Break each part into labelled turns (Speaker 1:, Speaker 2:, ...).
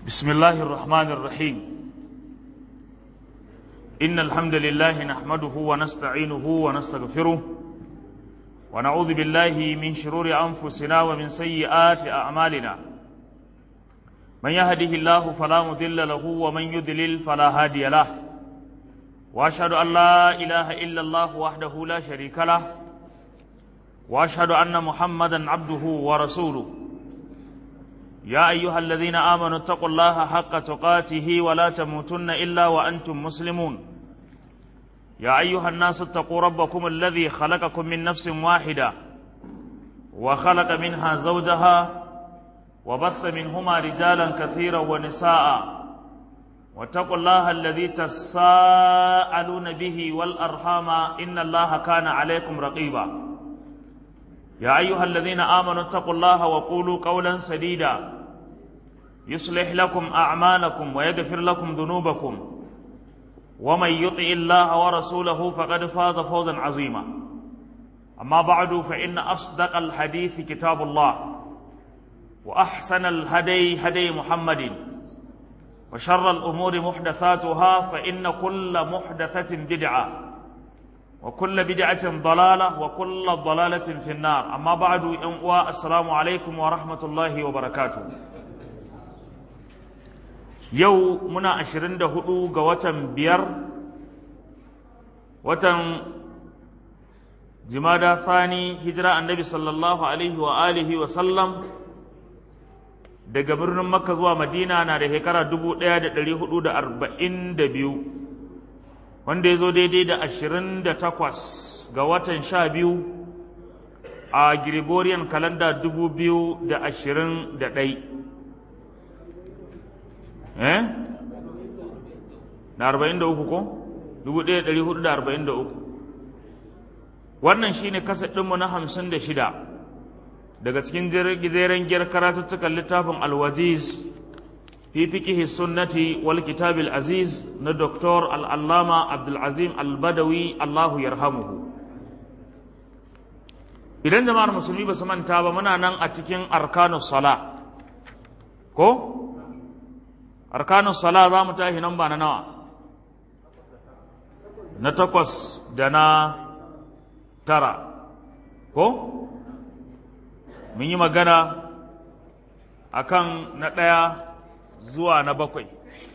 Speaker 1: بسم الله الرحمن الرحيم إن الحمد لله نحمده ونستعينه ونستغفره ونعوذ بالله من شرور أنفسنا ومن سيئات أعمالنا من يهده الله فلا مضل له ومن يضلل فلا هادي له وأشهد أن لا إله إلا الله وحده لا شريك له وأشهد أن محمدا عبده ورسوله يا أيها الذين آمنوا اتقوا الله حق تقاته ولا تموتن إلا وأنتم مسلمون يا أيها الناس اتقوا ربكم الذي خلقكم من نفس واحدة وخلق منها زوجها وبث منهما رجالا كثيرا ونساء واتقوا الله الذي تساءلون به والأرحام إن الله كان عليكم رقيبا يا أيها الذين آمنوا اتقوا الله وقولوا قولا سديدا يصلح لكم أعمالكم ويغفر لكم ذنوبكم ومن يطع الله ورسوله فقد فاز فوزا عظيما أما بعد فإن أصدق الحديث كتاب الله وأحسن الهدي هدي محمد وشر الأمور محدثاتها فإن كل محدثة بدعة وكل بدعة ضلالة وكل ضلالة في النار أما بعد السلام عليكم ورحمة الله وبركاته يو منا 24 ga watan biyar watan Jumada Thani hijira annabi sallallahu alaihi wa alihi wa sallam daga birnin Makka zuwa Madina na da shekara 1442 wanda ya zo daidai da 28 ga watan 12 a Gregorian calendar 2021 na 43 ko 1443 wannan shine kasar ɗinmu na 56 daga cikin jeren giyar karatuttukan littafin Al-Wajiz fi fiqhi sunnati wal kitab al-aziz na Dr. al-Allama Abdul Azim al-Badawi Allahu yarhamuhu. Idan jama'ar musulmi ba su manta ba muna nan a cikin arkanus sala ko arkanus sala za mu tashi nan ba na nawa na 8 da na 9 ko mun yi magana akan na 1 zuwa na 7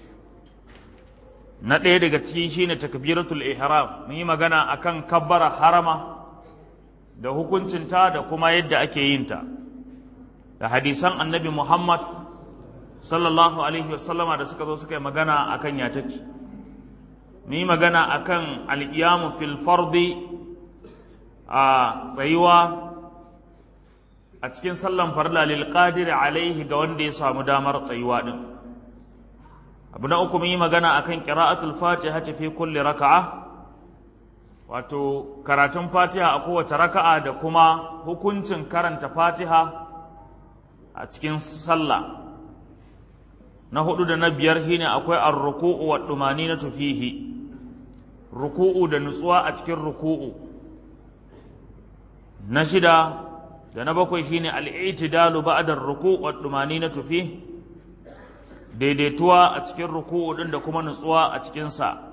Speaker 1: na 1 daga cikin shine takbiratul ihram mun yi magana akan kabbara harama da hukuncinta da kuma yadda ake yin ta da hadisan annabi Muhammad sallallahu alaihi wasallama da suka zo suka yi magana akan ya take mun yi magana akan al-qiyamu fil fardi a tsayuwa a cikin sallan farla lil qadir alaihi ga wanda ya samu damar tsayuwa din abu na uku mun yi magana akan qira'atul fatiha fi kulli raka'a wato karatun fatiha a kowace raka'a da kuma hukuncin karanta fatiha a cikin sallah na 4 da na 5 shine akwai ar-ruku'u wa tumaninatu fihi ruku'u da nutsuwa a cikin ruku'u na 6 da na 7 shine al-i'tidalu ba'da ar-ruku' wa tumaninatu fihi daidaituwa a cikin ruku'u din da kuma nutsuwa a cikin sa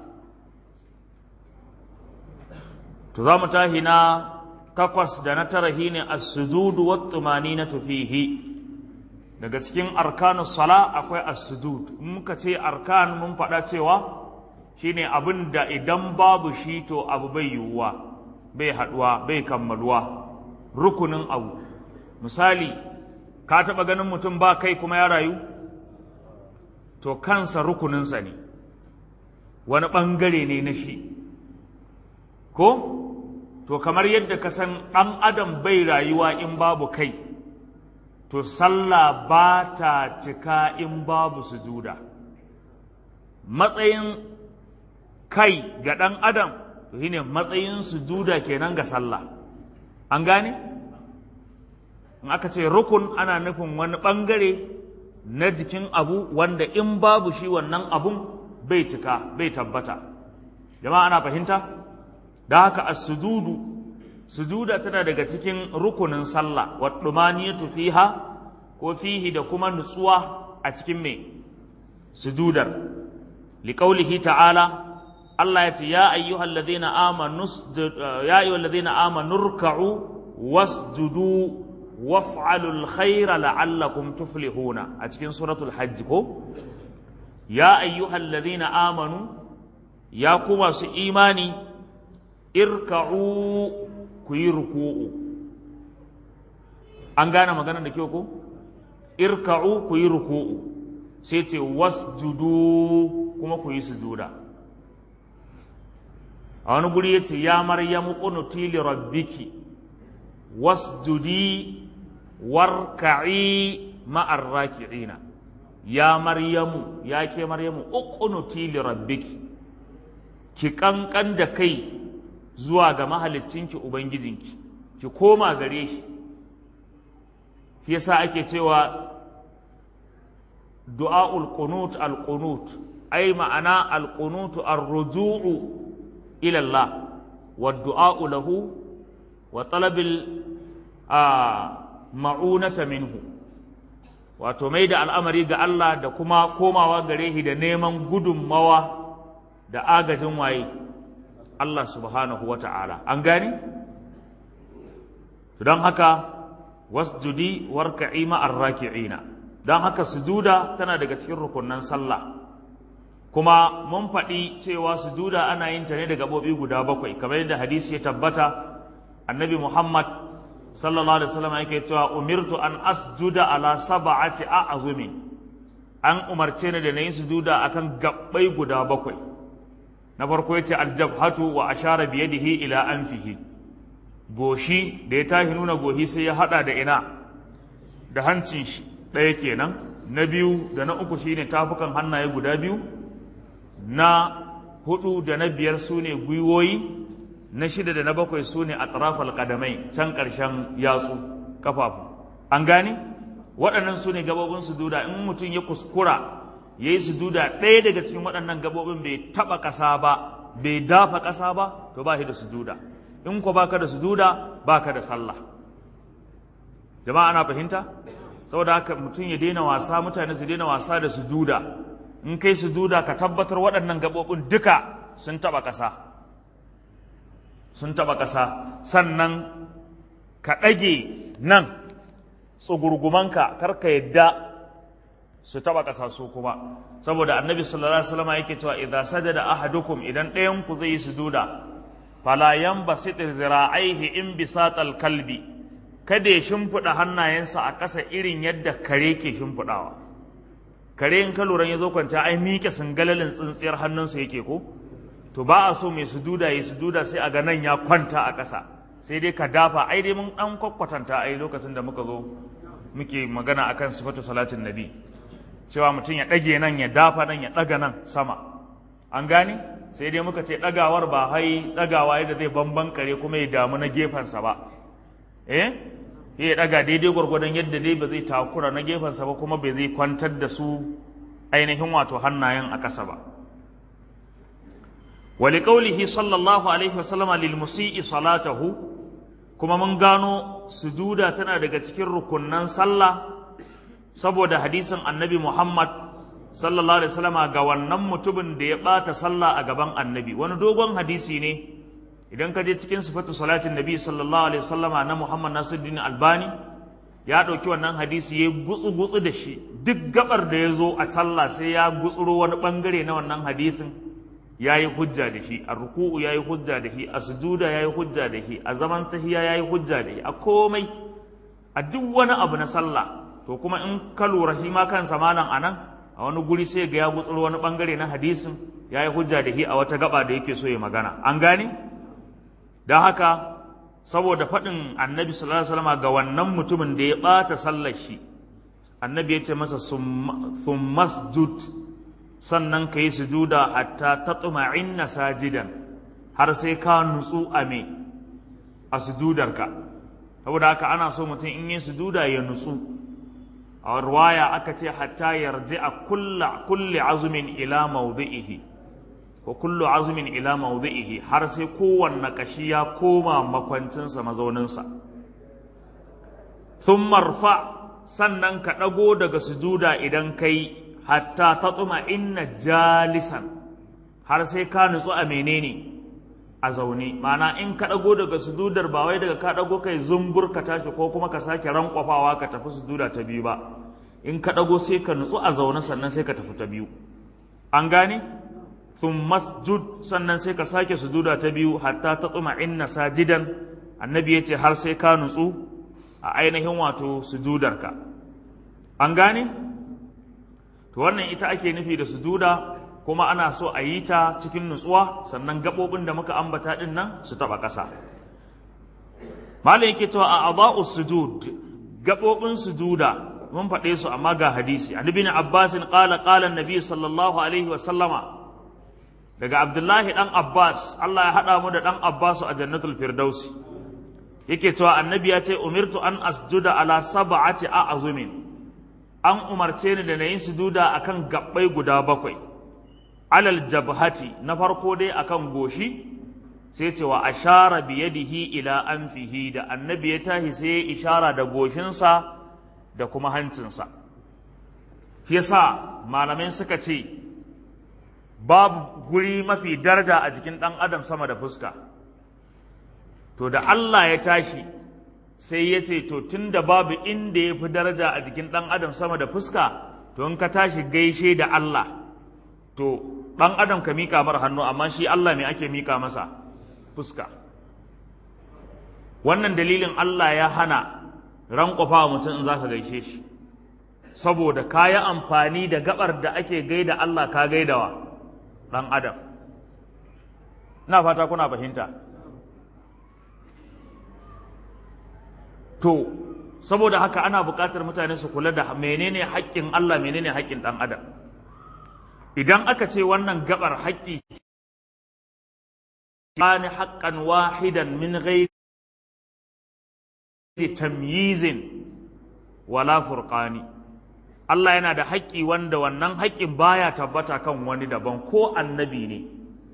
Speaker 1: to zamu tahi na 8 da na 9 shine as-sujudu wa tumaninatu fihi daga cikin arkanus sala akwai as-sujud in muka ce arkan mun faɗa cewa shine abin da idan babu shi to abu bai yiwuwa bai haɗuwa bai kammaluwa rukunin abu misali ka taɓa ganin mutum ba kai kuma ya rayu to kansa rukuninsa ne wani ɓangare ne na shi ko to kamar yadda ka san ɗan adam bai rayuwa in babu kai to sallah ba ta cika in babu sujuda matsayin kai ga ɗan adam to shine matsayin sujuda kenan ga sallah an gane in aka ce rukun ana nufin wani ɓangare na jikin abu wanda in babu shi wannan abun bai cika bai tabbata jama'a ana fahimta da haka sujuda tana daga cikin rukunin sallah wa dumaniyatu fiha ko fihi da kuma nutsuwa a cikin me sujudar liqaulihi ta'ala Allah ya ce ya ayyuhalladhina amanu ruk'u wasjudu waf'alul khaira la'allakum tuflihuna a cikin suratul hajj ko ya ayyuhalladhina amanu ya ku masu imani irka'u ku yi ruku'u an gane maganar da kyau ko irka'u ku yi ruku'u sai ce wasjudu kuma ku yi sujuda a wani guri yace ya maryamu qunuti li rabbiki wasjudi warka'i ma'ar raki'ina ya maryamu ya ke maryamu uqnuti li rabbiki ki kankan da kai zuwa ga mahaliccinki ubangijinki ki koma gare shi yasa ake cewa du'aul qunut al qunut ay ma'ana al qunut ar-ruju'u ila Allah wa du'a'u lahu wa talabil ma'unata minhu wato mai da al'amari ga Allah da kuma komawa gare shi da neman gudunmawa da agajin waye Allah subhanahu wa ta'ala an gani? don haka wasjudi warka'i ma'ar raki'ina don haka sujuda tana daga cikin rukunnan sallah kuma mun faɗi cewa sujuda ana yin ta ne da gaɓoɓi guda 7 kamar yadda hadisi ya tabbata annabi Muhammad sallallahu alaihi wasallam yake cewa umirtu an asjuda ala sab'ati a'zumi an umarce ni da nayi sujuda akan gabbai guda 7 na farko yace aljabhatu wa ashara bi yadihi ila anfihi goshi da ya tashi nuna goshi sai ya hada da ina da hancin shi ɗaya kenan na biyu da na uku shine tafukan hannaye guda biyu na hudu da na biyar sune gwiwoyi na 6 da na 7 sune atrafal qadamai can ƙarshen yatsu kafafu an gane waɗannan sune gabobin sujuda in mutum ya kuskura yayi sujuda ɗaya daga cikin waɗannan gabobin bai taba ƙasa ba bai dafa ƙasa ba to ba shi da sujuda in ko baka da sujuda baka da sallah jama'a ana fahimta saboda haka mutum ya daina wasa mutane su daina wasa da sujuda in kai sujuda ka tabbatar waɗannan gabobin duka sun taba ƙasa sannan ka ɗage nan tsugurgumanka karka yadda su taɓa ƙasa su kuma saboda annabi sallallahu alaihi wasallam yake cewa idza sajada ahadukum idan ɗayan ku zai yi sujuda fala yanbasit zira'aihi in bisatal kalbi kada ya shimfiɗa hannayensa a ƙasa irin yadda kare ke shimfiɗawa kare in ka lura ya zo kwanta ai miƙe singalalin tsintsiyar hannunsa yake ko to ba a so mai sujuda yi sujuda sai a ga nan ya kwanta a ƙasa sai dai ka dafa ai dai mun dan kwakwatanta ai lokacin da muka zo muke magana akan sifatu salatin nabi cewa mutum ya ɗage nan ya dafa nan ya ɗaga nan sama an gane sai dai muka ce ɗagawar ba hai ɗagawa yadda zai bamban kare kuma ya damu na gefensa ba ya ɗaga daidai gwargwadon yadda dai ba zai takura na gefensa ba kuma bai zai kwantar da su ainihin wato hannayen a ƙasa ba ولقوله صلى الله عليه وسلم للمسيء صلاته kuma mun gano sujuda tana daga cikin rukunnan sallah saboda hadisin annabi Muhammad sallallahu alaihi wasallam ga wannan mutumin da ya bata sallah a gaban annabi wani dogon hadisi ne idan ka je cikin sifatu salatin nabi sallallahu alaihi wasallam na Muhammad Nasiruddin Albani ya dauki wannan hadisi ya gutsu da shi duk gabar da ya zo a sallah sai ya gutsuro wani bangare na wannan hadisin yayi hujja da shi a ruku'u yayi hujja da shi a sujuda yayi hujja da shi a zaman tahiyya yayi hujja da shi a komai a duk wani abu na sallah to kuma in ka lura shi ma kansa malam anan a wani guri sai ga ya gutsuro wani bangare na hadisin yayi hujja da shi a wata gaba da yake so ya magana an gane dan haka saboda faɗin annabi sallallahu alaihi wasallam ga wannan mutumin da ya bata sallar shi annabi ya ce masa thummasjud sannan ka yi sujuda hatta tatma'inna sajidan har sai ka nutsu a me a sujudarka saboda haka ana so mutum in yi sujuda ya nutsu a riwaya aka ce hatta yarji'a kulli azmin ila mawdi'ihi wa kullu azmin ila mawdi'ihi har sai kowanne kashi ya koma makwancinsa mazauninsa thumma rfa sannan ka dago daga sujuda idan kai hatta tatma'inna jalisan, har sai ka nutsu a menene, a zaune. Ma'ana in ka dago daga sujudar ba wai daga ka dago kai zumbur ka tashi ko kuma ka sake rankwafawa ka tafi sujuda ta biyu ba, in ka dago sai ka nutsu a zaune sannan sai ka tafi ta biyu. An gane? Thumma masjud, sannan sai ka sake sujuda ta biyu hatta tatma'inna sajidan, annabi yace har sai ka nutsu a ainihin wato sujudarka. An gane? To wannan ita ake nufi da sujuda, kuma ana so a yi ta cikin nutsuwa, sannan gaɓoɓin da muka ambata ɗin nan su taɓa ƙasa. Malam yake cewa a a'dha'us sujud, gaɓoɓin sujuda mun faɗe su amma ga hadisi. An ibn Abbas qala qala an-nabi sallallahu alaihi wa sallama, daga Abdullahi dan Abbas, Allah ya haɗa mu da dan Abbas a jannatul firdausi, yake cewa annabi ya ce umirtu an asjuda ala sab'ati a'zumin, an umarce ni da na yin sujuda akan gabbai guda 7. Alal jabhati, na farko dai akan goshi, sai ce wa ashara bi yadihi ila anfihi, da annabi ya tahi sai ya ishara da goshinsa da kuma hancinsa. Shi yasa malamai suka ce babu guri mafi daraja a jikin ɗan adam sama da fuska. To da Allah ya tashi sai ya ce to tunda babu inda ya fi daraja a jikin ɗan adam sama da fuska, to in ka tashi gaishe da Allah, to ɗan adam ka miƙa mar hannu, amma shi Allah me ake miƙa masa? Fuska. Wannan dalilin Allah ya hana rankwafa mutum in za ka gaishe shi, saboda ka yi amfani da gabar da ake gaida Allah ka gaidawa ɗan adam. Ina fata kuna fahimta. To, saboda haka ana buƙatar mutane su kula da menene haƙƙin Allah, menene haƙƙin ɗan adam. Idan aka ce wannan gabar haƙƙi ne haƙƙan wahidan min ghairi tamyizin wala furqani, Allah yana da haƙƙi wanda wannan haƙƙin baya tabbata kan wani daban, ko annabi ne.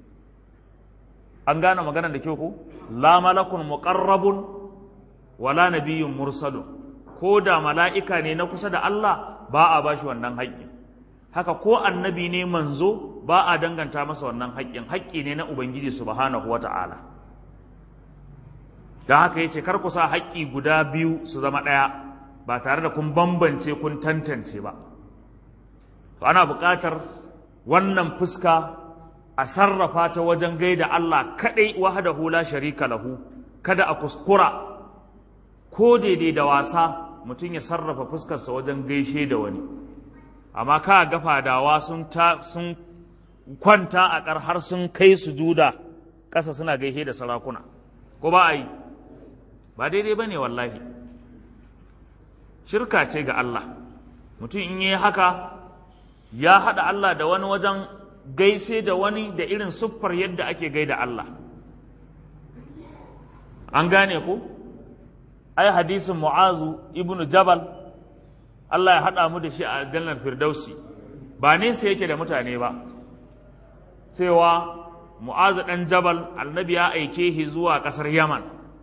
Speaker 1: An gane maganar da kyau ko? La malakun muqarrabun wala nabiyyun mursalun, ko da mala'ika ne na kusa da Allah ba a bashi wannan haƙƙin. Haka ko annabi ne manzo ba a danganta masa wannan haƙƙin, haƙƙi ne na Ubangiji subhanahu wata'ala. Don haka yace kar ku sa haƙƙi guda biyu su zama ɗaya ba tare da kun bambance kun tantance ba. To ana buƙatar wannan fuska a sarrafa ta wajen gaida Allah kaɗai wahdahu la sharika lahu, kada a kuskura ko daidai da wasa mutum ya sarrafa fuskarsa wajen gaishe da wani. Amma ka ga fadawa sun kwanta a ƙar har sun kai sujuda ƙasa suna gaishe da sarakuna, ko ba a yi? Ba daidai ba ne wallahi, shirka ce ga Allah. Mutum in yi haka ya haɗa Allah da wani wajen gaishe da wani da irin siffar yadda ake gaida Allah. An gane ku? Ai hadisin Mu'azu ibn Jabal, Allah ya haɗa mu da shi a aljannar Firdausi, ba nesa yake da mutane ba, cewa Mu'azu ɗan Jabal annabi ya aike shi zuwa ƙasar Yaman.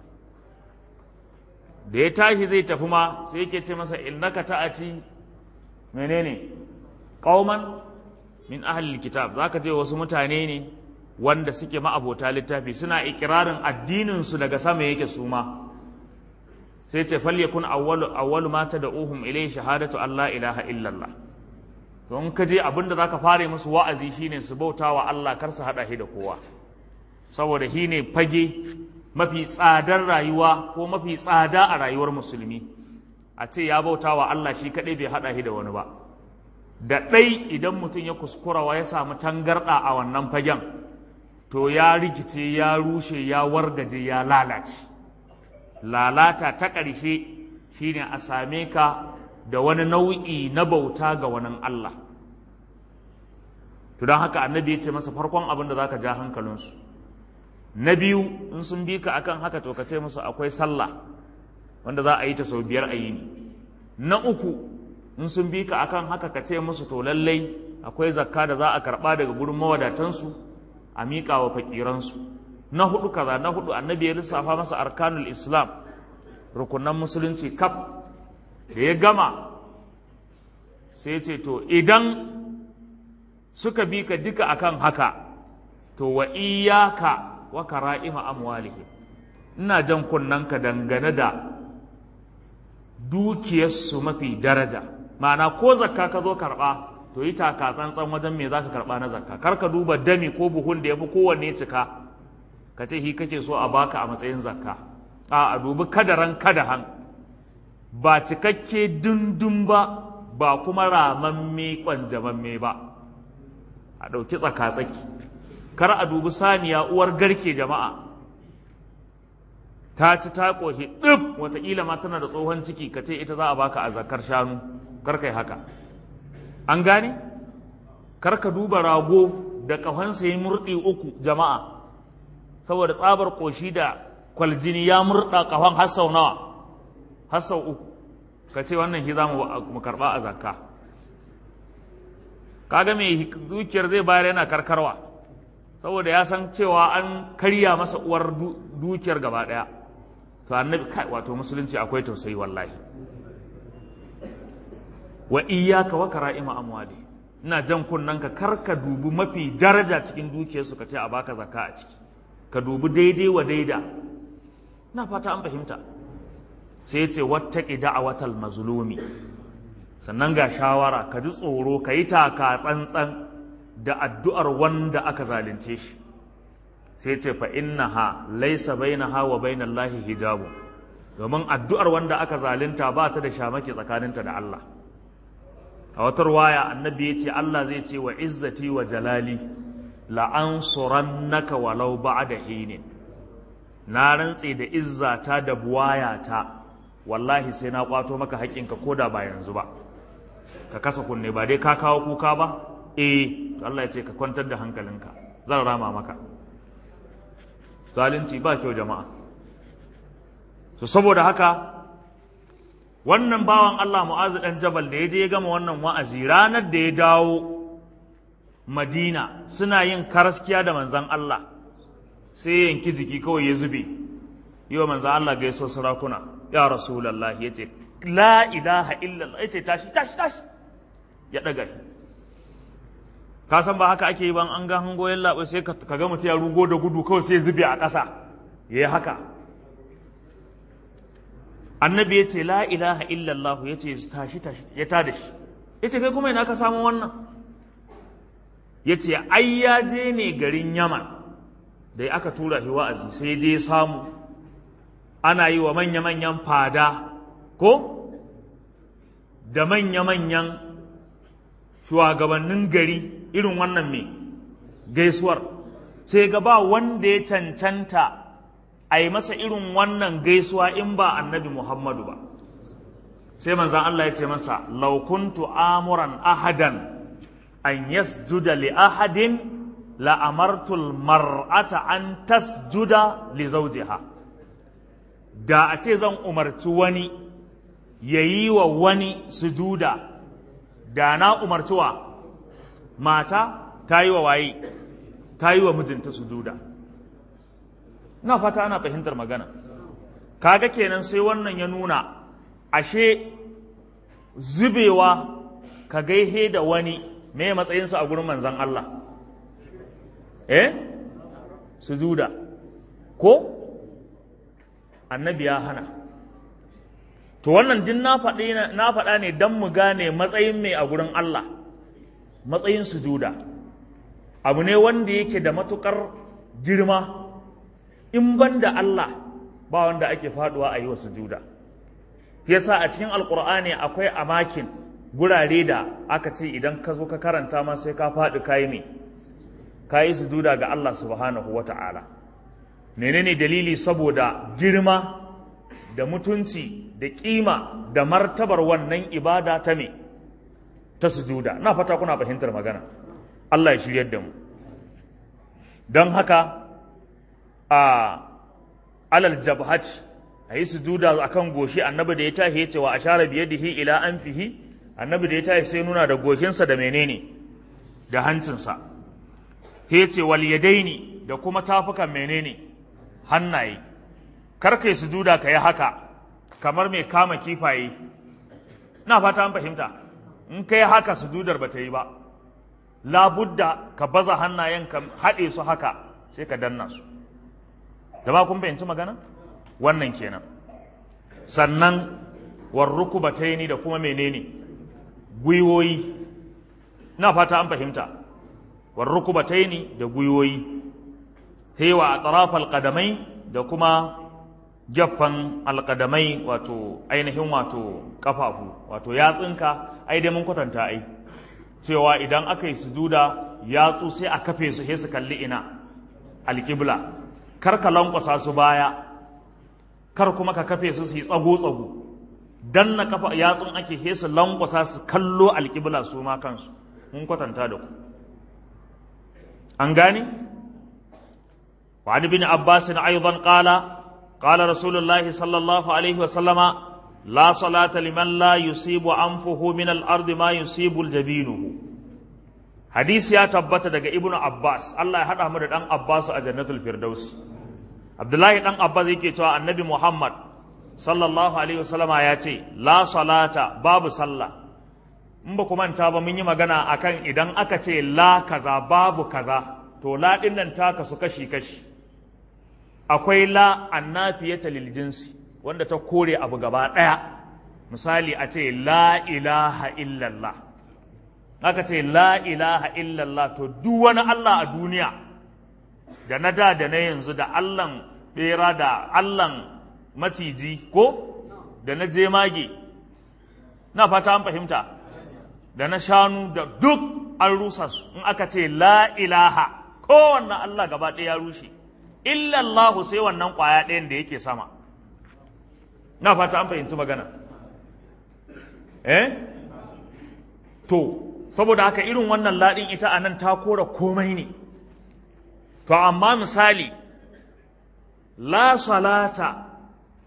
Speaker 1: Da ya tashi zai tafi ma sai yake ce masa innaka ta'ati menene qauman min ahlil kitab, zaka je wasu mutane ne wanda suke ma'abota littafi, suna ikirarin addinin su daga sama yake su ma. Sai ce falyakun awwalu ma tad'uhum ilayhi shahadatu an la ilaha illallah. To in ka je abinda zaka fare musu wa'azi shine su bautawa Allah, kar su hada shi da kowa, saboda shi ne fage mafi tsadar rayuwa ko mafi tsada a rayuwar musulmi, a ce ya bautawa Allah shi kadai bai hada shi da wani ba. Da ɗai idan mutum ya kuskura wa ya samu tangarɗa a wannan fagen, to ya rikice, ya rushe, ya wargaje, ya lalace. Lalata ta ƙarshe shine a same ka da wani nau'i na bauta ga wani Allah. To don haka annabi ya ce masa farkon abin da za ka ja hankalinsu. Na biyu, in sun bi ka akan haka to ka ce musu akwai sallah wanda za a yi ta sau 5 a yini. Na uku, in sun bi ka akan haka ka ce musu to lallai akwai zakka da za a karɓa daga gurin mawadatansu a miƙa wa fakiransu. Na hudu kaza, na hudu annabi ya lissafa masa arkanul islam, rukunan musulunci kaf. Da ya gama sai ce to idan suka bi ka duka akan haka, to wa iyaka wa kara'ima amwalihim, ina jan kunnanka dangane da dukiyarsu mafi daraja. Ma'ana ko zakka ka zo karɓa, to yi taka tsantsan wajen me za ka karɓa na zakka. Kar ka duba dami ko buhun da ya fi kowanne cika ka ce hi kake so a baka a matsayin zakka. A dubi kadaran kadahan, ba cikakke dundun ba kuma ramamme kwanjamamme ba, a ɗauki tsaka-tsaki. Kar a dubi saniya uwar garke jama'a, ta ci ta ƙoshi ɗif, wataƙila ma tana da tsohon ciki, ka ce ita za a baka a zakar shanu. Kar kai haka, an gane? Kar ka duba rago da ƙahonsa ya murɗi 3 jama'a, saboda tsabar ƙoshi da kwaljini ya murɗa ƙahon har sau nawa, har sau 3, ka ce wannan shi za mu karɓa a zakka. Kaga mai dukiyar zai bayar yana karkarwa, saboda ya san cewa an karya masa uwar dukiyar gaba ɗaya. To annabi, kai, wato musulunci akwai tausayi wallahi. Wa iyyaka wa kara'ima amwali, ina jan kunnanka kar ka dubi mafi daraja cikin dukiyarsu ka ce a baka zakka a ciki, ka dubi daidai wa daida. Ina fata an fahimta. Sai ce wattaqi da'watal mazlumi, sannan ga shawara, ka ji tsoro, ka yi taka tsantsan da addu'ar wanda aka zalunce shi. Sai ce fa innaha laysa bainaha wa bainallahi hijabu, domin addu'ar wanda aka zalunta ba ta da shamaki tsakaninta da Allah. A wata ruwaya annabi ya ce Allah zai ce wa izzati wa jalali la'ansurannaka walau ba'da hinin, na rantse da izzata da buwayata, wallahi sai na kwato maka haƙƙinka koda ba yanzu ba. Ka kasa kunne, ba dai ka kawo kuka ba, to Allah ya ce ka kwantar da hankalinka, zan rama maka. Zalunci ba kyau jama'a. So saboda haka wannan bawan Allah Mu'azu dan Jabal da ya je ya gama wannan wa'azi, ranar da ya dawo Madina suna yin karaskiya da manzon Allah, sai ya yanki jiki kawai ya zube, yi wa manzon Allah gaiso sarakuna, ya Rasulullah, ya ce la ilaha illallah, ya ce tashi ya ɗaga. Ka san ba haka ake yi ban an ga hangoyin labai, sai ka ga mutum ya rugo da gudu kawai sai zube a ƙasa, ya yi haka. Annabi ya ce la ilaha illallah, ya ce tashi ya tada shi, ya ce kai kuma ina ka samu wannan? Ya ce ai ya je ne garin Yaman da aka tura shi wa'azi, sai je samu ana yi wa manya-manyan fada ko da manya-manyan shugabannin gari irin wannan mai gaisuwar, sai ga ba wanda ya cancanta a yi masa irin wannan gaisuwa in ba annabi Muhammadu ba. Sai manzan Allah ya ce masa, law kuntu amuran ahadan an yasjuda li ahadin la amartul mar'ata an tasjuda li zawjiha. Da a ce zan umarci wani yayi wa wani sujuda, da na umarci wa mata ta yi wa waye, ta yi wa mijinta sujuda. Ina fata ana fahimtar magana. Kaga kenan sai wannan ya nuna ashe zubewa ka gaihe da wani me matsayinsa a gurin manzon Allah, sujuda ko annabi ya hana. To wannan din na faɗa ne don mu gane matsayin mai a gurin Allah, matsayin sujuda abu ne wanda yake da matukar girma. In ban da Allah ba wanda ake faduwa a yi wa sujuda. Yasa a cikin alkur'ani akwai amakin gurare da aka ce idan ka zo ka karanta ma sai ka faɗi kayi me, kayi sujuda ga Allah subhanahu wata'ala. Menene dalili? Saboda girma da mutunci da kima da martabar wannan ibada ta me, ta sujuda. Na fata kuna fahimtar magana. Allah ya shiryar da mu. Don haka alal jabhat, a yi sujuda akan goshi. Annabi da ya tashi ya ce wa ashara biyadihi ila anfihi, annabi da ya tashi sai nuna da goshinsa da menene, da hancinsa. Ya ce wal yadaini, da kuma tafukan menene, hannaye. Kar kai sujuda ka yi haka kamar mai kama kifaye. Ina fata an fahimta. In kai haka sujudar ba ta yi ba. labudda ka baza hannayen ka haɗe su haka sai ka danna su. Jama'a kun fahimci magana? Wannan kenan. Sannan warrukubataini da kuma menene? Gwiwoyi. Ina fata an fahimta. Warrukubataini da gwiwoyi. Hewa a tarafal qadamai da kuma gefen alƙadamai, wato ainihin wato kafafu, wato yatsunka ai dai mun kwatanta ai cewa idan aka yi sujuda yatsu sai a kafe su sai su kalli ina alƙibla, kar ka lankwasa su baya, kar kuma ka kafe su su yi tsago-tsago, dan na kafa yatsun ake sai su lankwasa su kallo alƙibla su ma kansu. Mun kwatanta da ku an gane. wa ibn Abbas aidan قال رسول الله صلى الله عليه وسلم لا صلاة لمن لا يصيب أنفه من الأرض ما يصيب الجبينه. حديث يا تبت دغ ابن عباس الله يحد احمد دان عباس a jannatul firdaus. Abdullahi dan Abbas yake cewa annabi Muhammad sallallahu alaihi wasallama ya ce la salata, babu sallah. In ba ku manta ba mun yi magana akan idan aka ce la kaza babu kaza, to la din nan ta kasu kashi kashi. Akwai la annafiyata lil jinsi wanda ta kore abu gaba ɗaya. Misali a ce la ilaha illallah. Aka ce la ilaha illallah, to duk wani Allah a duniya da na da na yanzu, da Allahn bera, da Allahn maciji ko da na jemage, na fata an fahimta, da na shanu, da duk an rusa su. In aka ce la ilaha, kowanne Allah gaba ɗaya ya rushe, illallahu sai wannan ƙwaya ɗayan da yake sama. Na fata an fahimci magana. To saboda haka irin wannan laɗin ita a nan ta kora komai ne. To amma misali la salata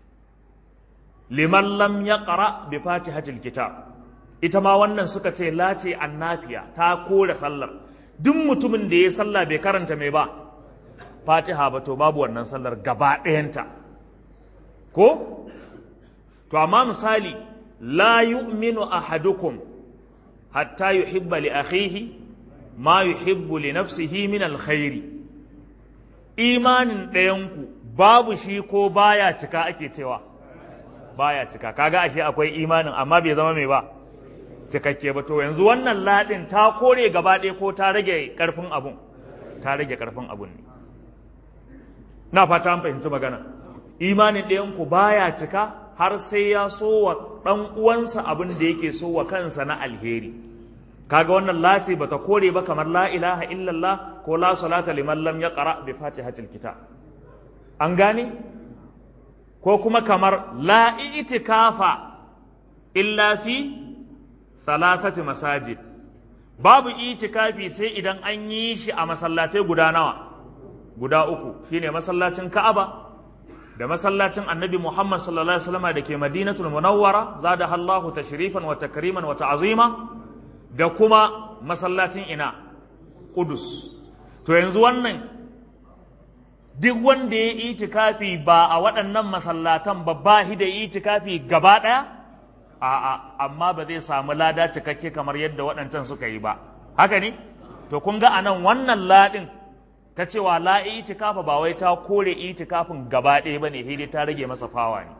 Speaker 1: liman lam yaqra bi fatihatil kitab, ita ma wannan suka ce la ce annafiya, ta kora sallar. Duk mutumin da ya sallah bai karanta mai ba Fatiha ba, to babu wannan sallar gaba ɗayanta. Ko? To amma misali la yu'minu ahadukum hatta yuhibba li akhihi ma yuhibbu li nafsihi min alkhairi. Imanin ɗayanku babu shi ko baya cika ake cewa baya cika. Kaga ashe akwai imanin amma bai zama mai ba cikakke ba. To yanzu wannan ladin ta kore gaba ɗaya ko ta rage ƙarfin abun? Ta rage ƙarfin abun ne. Na fata an fahimci magana. Imanin ɗayanku baya cika har sai ya so wa ɗan uwansa abin da yake so wa kansa na alheri. Kaga wannan lati bata kore ba kamar la ilaha illallah ko la salata liman lam yaqra bi fatihatil kitab. An gane? Ko kuma kamar la itikafa illa fi thalathati masajid. Babu itikafi sai idan an yi shi a masallatai guda nawa? Guda uku, shine masallacin Ka'aba da masallacin Annabi Muhammad sallallahu alaihi wasallam da ke Madinatul Munawwara, zadaha Allahu tashrifan wa takriman wa ta'zima, da kuma masallacin ina Qudus. To yanzu wannan duk wanda ya itikafi ba a waɗannan masallatan ba shi da itikafi gaba ɗaya, a'a, amma ba zai samu lada cikakke kamar yadda waɗancan suka yi ba. Haka ne? To kun ga anan wannan ladin ta cewa la itikafa ba wai ta kore itikafin gaba ɗaya bane, sai dai ta rage masa fawa ne.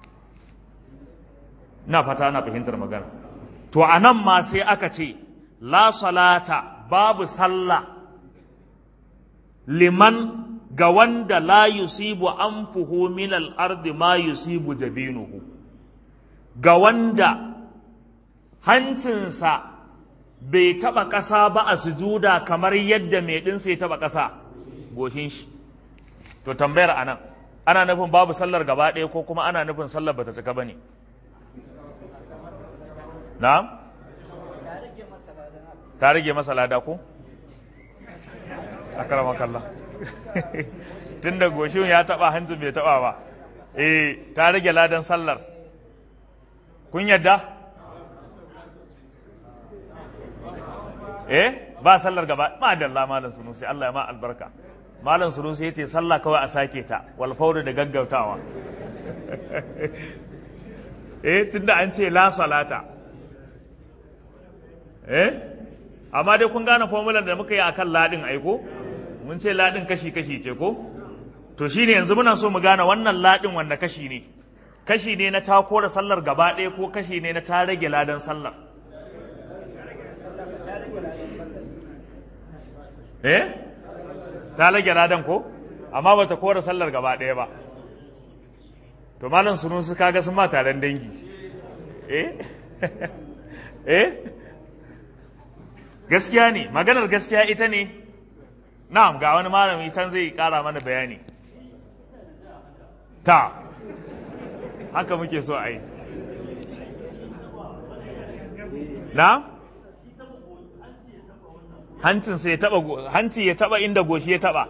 Speaker 1: Ina fata na fahimtar magana. To anan ma sai aka ce la salata, babu sallah liman ga wanda la yusibu anfuhu min al-ardi ma yusibu jabinuhu, ga wanda hancinsa bai taba ƙasa ba a sujuda kamar yadda mai ɗinsa ya taba ƙasa goshin shi. To tambayar anan, ana nufin babu sallar gaba ɗaya ko kuma ana nufin sallar bata cika bane? Na'am? Ta rage masa lada ko? Akramakallah. Tunda goshin ya taba hancin bai taba ba, ta rage ladan sallar. Kun yadda? Ba sallar gaba, ma dalla malam Sunusi, Allah ya ma albarka. Malam Sunusi yace sallah kawai a sake ta, wal fawru da gaggautawa. Tunda an ce la salata. amma dai kun gane formular da muka yi akan ladin aiko mun ce ladin kashi-kashi ce ko to shine yanzu muna so mu gane wannan ladin wanda kashi ne na ta kora sallar gaba ɗaya ko kashi ne na ta rage ladan sallar ta rage ladan ko amma bata kora sallar gaba ɗaya ba to malam sunu su kaga sun ma taron dangi gaskiya ne maganar gaskiya ita ne na'am ga wani malami san zai kara mana bayani ta haka muke so a yi na hanci ya taba inda goshi ya taba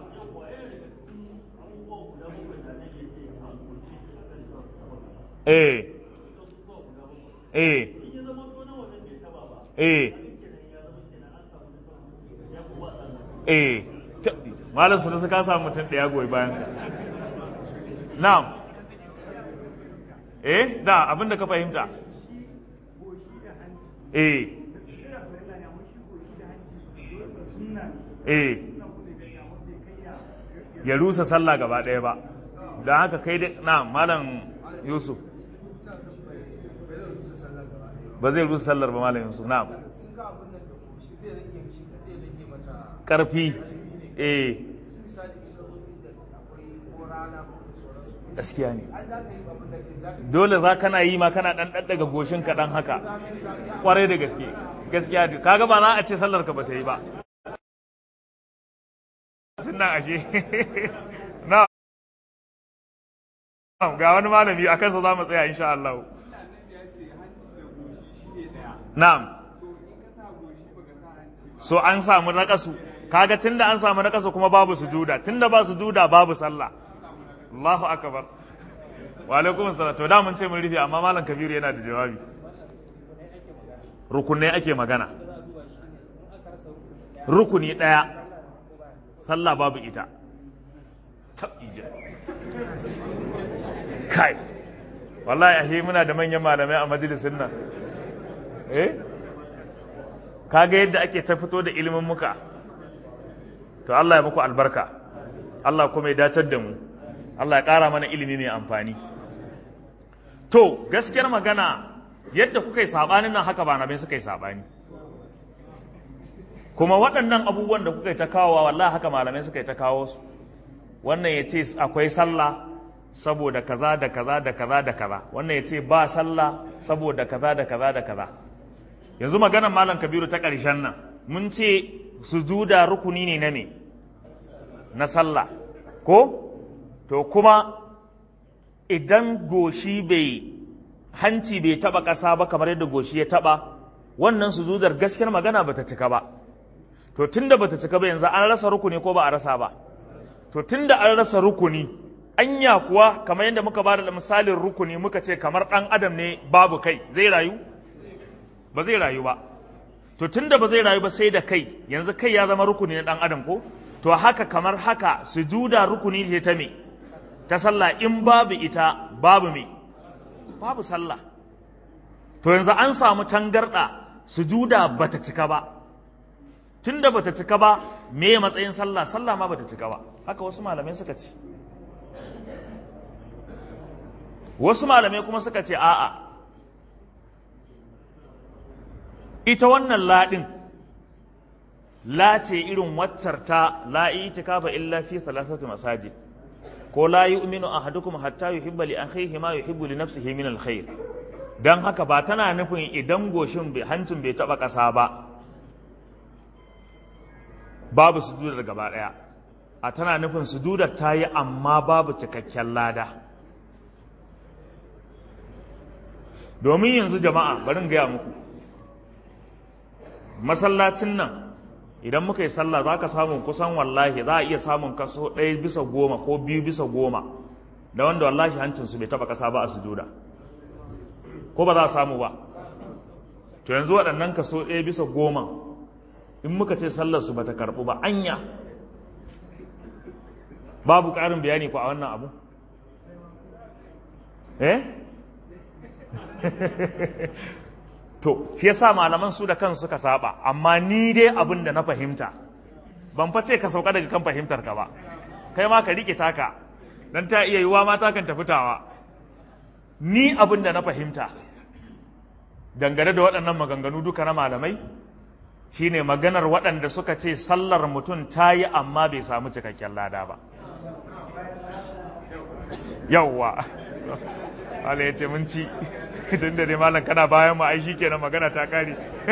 Speaker 1: malam sunu suka samu mutum ɗaya goyi bayan ka na'am da abin da ka fahimta ya rusa sallah gaba ɗaya ba don haka kai da na'am malam yusuf ba zai rusa sallar ba malam yusuf na'am ƙarfi gaskiya ne dole za kana yi ma kana ɗan ɗaɗɗaga goshin kaɗan haka ƙwarai da gaskiya kaga ba za a ce sallar ka ba ta yi ba sun nan ashe na ga wani malami a kansa za mu tsaya insha Allah na'am so an samu naƙasu kaga tunda an samu naƙasu kuma babu sujuda tunda ba sujuda babu sallah Allahu akbar wa alaikum assalam to da mun ce mun rufe amma malam Kabiru yana da jawabi rukunai ake magana rukuni daya sallah babu ita kai wallahi ahe muna da manyan malamai a majalisin nan kaga yadda ake ta fito da ilimin muka to Allah ya muku albarka Allah kuma ya datar da mu Allah ya ƙara mana ilimi mai amfani to gaskiyar magana yadda kuka yi sabanin nan haka ba na bai suka yi sabani kuma waɗannan abubuwan da kuka yi ta kawowa wallahi haka malamai suka yi ta kawo su wannan ya ce akwai sallah saboda kaza da kaza da kaza da kaza wannan ya ce ba sallah saboda kaza da kaza da kaza yanzu maganar malam Kabiru ta ƙarshen nan mun ce sujuda rukuni ne na me na sallah ko to kuma idan goshi hanci bai taba ƙasa ba kamar yadda goshi ya taba wannan sujudar gaskiyar magana bata cika ba to tunda bata cika ba yanzu an rasa rukuni ko ba a rasa ba to tunda an rasa rukuni anya kuwa kamar yadda muka bada misalin rukuni muka ce kamar dan adam ne babu kai zai rayu ba zai rayu ba to tunda ba zai rayu ba sai da kai yanzu kai ya zama rukuni na dan adam ko to haka kamar haka sujuda rukuni ce ta me ta sallah in babu ita babu me babu sallah to yanzu an samu tangarda sujuda bata cika ba tunda bata cika ba me matsayin sallah sallah ma bata cika ba haka wasu malamai suka ce wasu malamai kuma suka ce a'a ita wannan ladin la ce irin waccar ta la itikafa illa fi thalathati masajid ko la yu'minu ahadukum hatta yuhibba li akhihi ma yuhibbu li nafsihi min alkhair dan haka ba tana nufin idan goshin hancin bai taba kasa ba babu sujudar gaba daya a tana nufin sujudar ta yi amma babu cikakken lada domin yanzu jama'a bari in gaya muku masallacin nan idan muka yi sallah za ka samu kusan wallahi za a iya samun kaso 1/10 ko 2/10 da wanda wallahi hancinsu bai taba kasa ba a sujuda ko ba za a samu ba to yanzu waɗannan kaso 1/10 in muka ce sallarsu ba ta karɓu ba anya babu ƙarin bayani ko a wannan abu to shi yasa malaman su da kansu suka saba, amma ni dai abin da na fahimta, ban fa ce ka sauka daga kan fahimtar ka ba, kai ma ka rike taka, dan ta iya yiwa ma ta kan tafi tawa. Ni abin da na fahimta dangane da waɗannan maganganu duka na malamai shine maganar waɗanda suka ce sallar mutum ta yi amma bai samu cikakken lada ba. Yawwa Allah ya ce mun ci tun da dai malam kana bayan mu ai shikenan magana ta kare.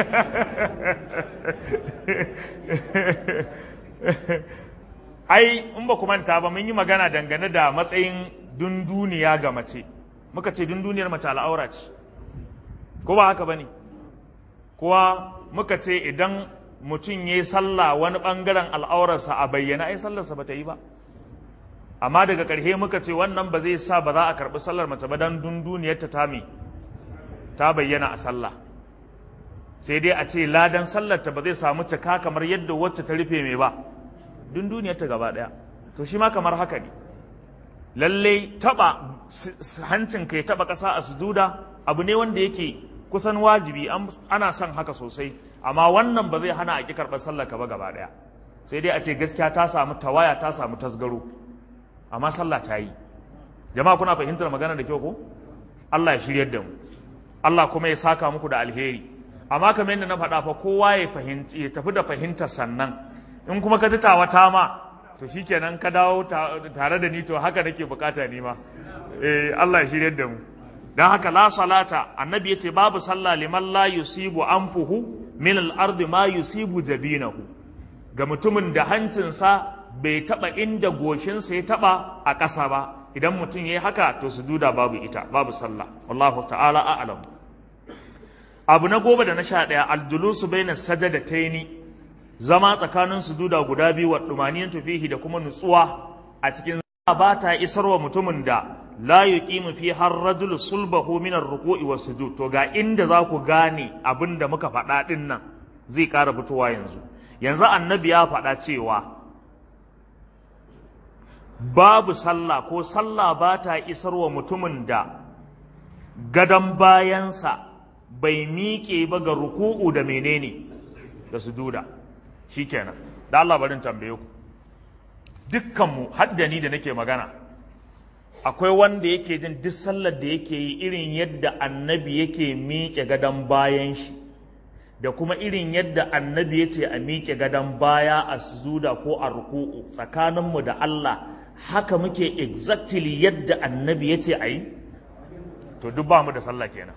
Speaker 1: Ai in ba ku manta ba mun yi magana dangane da matsayin dunduniya ga mace, muka ce dunduniyar mace al'aura ce, ko ba haka bane? Kuwa muka ce idan mutum ya yi sallah wani ɓangaren al'aurarsa a bayyana ai sallarsa ba ta yi ba, amma daga ƙarshe muka ce wannan ba zai sa ba za a karɓi sallar mace ba don dunduniyarta ta bayyana a sallah, sai dai a ce ladan sallarta ba zai samu cika kamar yadda wacce ta rufe mai ba dunduniyarta gaba ɗaya. To shi ma kamar haka ne, lallai taɓa hancin ka ya taɓa ƙasa a sujuda abu ne wanda yake kusan wajibi, ana son haka sosai, amma wannan ba zai hana a ƙi karɓar sallar ka ba gaba ɗaya, sai dai a ce gaskiya ta samu tawaya, ta samu tasgaro, amma sallah ta yi. Jama'a kuna fahimtar magana da kyau ko? Allah ya shiryar da mu, Allah kuma ya saka muku da alheri. Amma kamar yadda na faɗa fa kowa ya fahimci, ya tafi da fahimtar sannan, in kuma ka tawa ta ma to shikenan ka dawo tare da ni, to haka nake bukata ni ma. Allah ya shiryar da mu. Dan haka la salata, annabi yace babu sallah liman la yusibu anfuhu min al-ardi ma yusibu jabinahu, ga mutumin da hancinsa bai taba inda goshinsa ya taba a ƙasa ba. Idan mutum yayi haka to sujuda babu ita, babu sallah. Wallahu ta'ala a'lam. Abu na 10 da na 11 al-julusu bainas sajadataini, zama tsakanin sujuda guda biyu, wa dumaniyatu fihi, da kuma nutsuwa a cikin ba ta isarwa mutumin da la yuqimu fi har rajul sulbahu min ar-ruku'i was-sujud. To ga inda za ku gane abin da muka faɗa din nan zai ƙara fitowa yanzu. Yanzu annabi ya faɗa cewa babu sallah ko sallah ba ta isarwa mutumin da gadon bayansa bai miƙe ba ga ruku'u da menene da sujuda. Shikenan, da Allah barin tambaye ku, dukkanmu haddani da nake magana, akwai wanda yake jin duk sallar da yake yi irin yadda annabi yake miƙe gadon bayan shi, da kuma irin yadda annabi ya ce a miƙe gadon baya a sujuda ko a ruku'u, tsakaninmu da Allah haka muke exactly yadda annabi ya ce a yi? To duk ba mu da sallah kenan.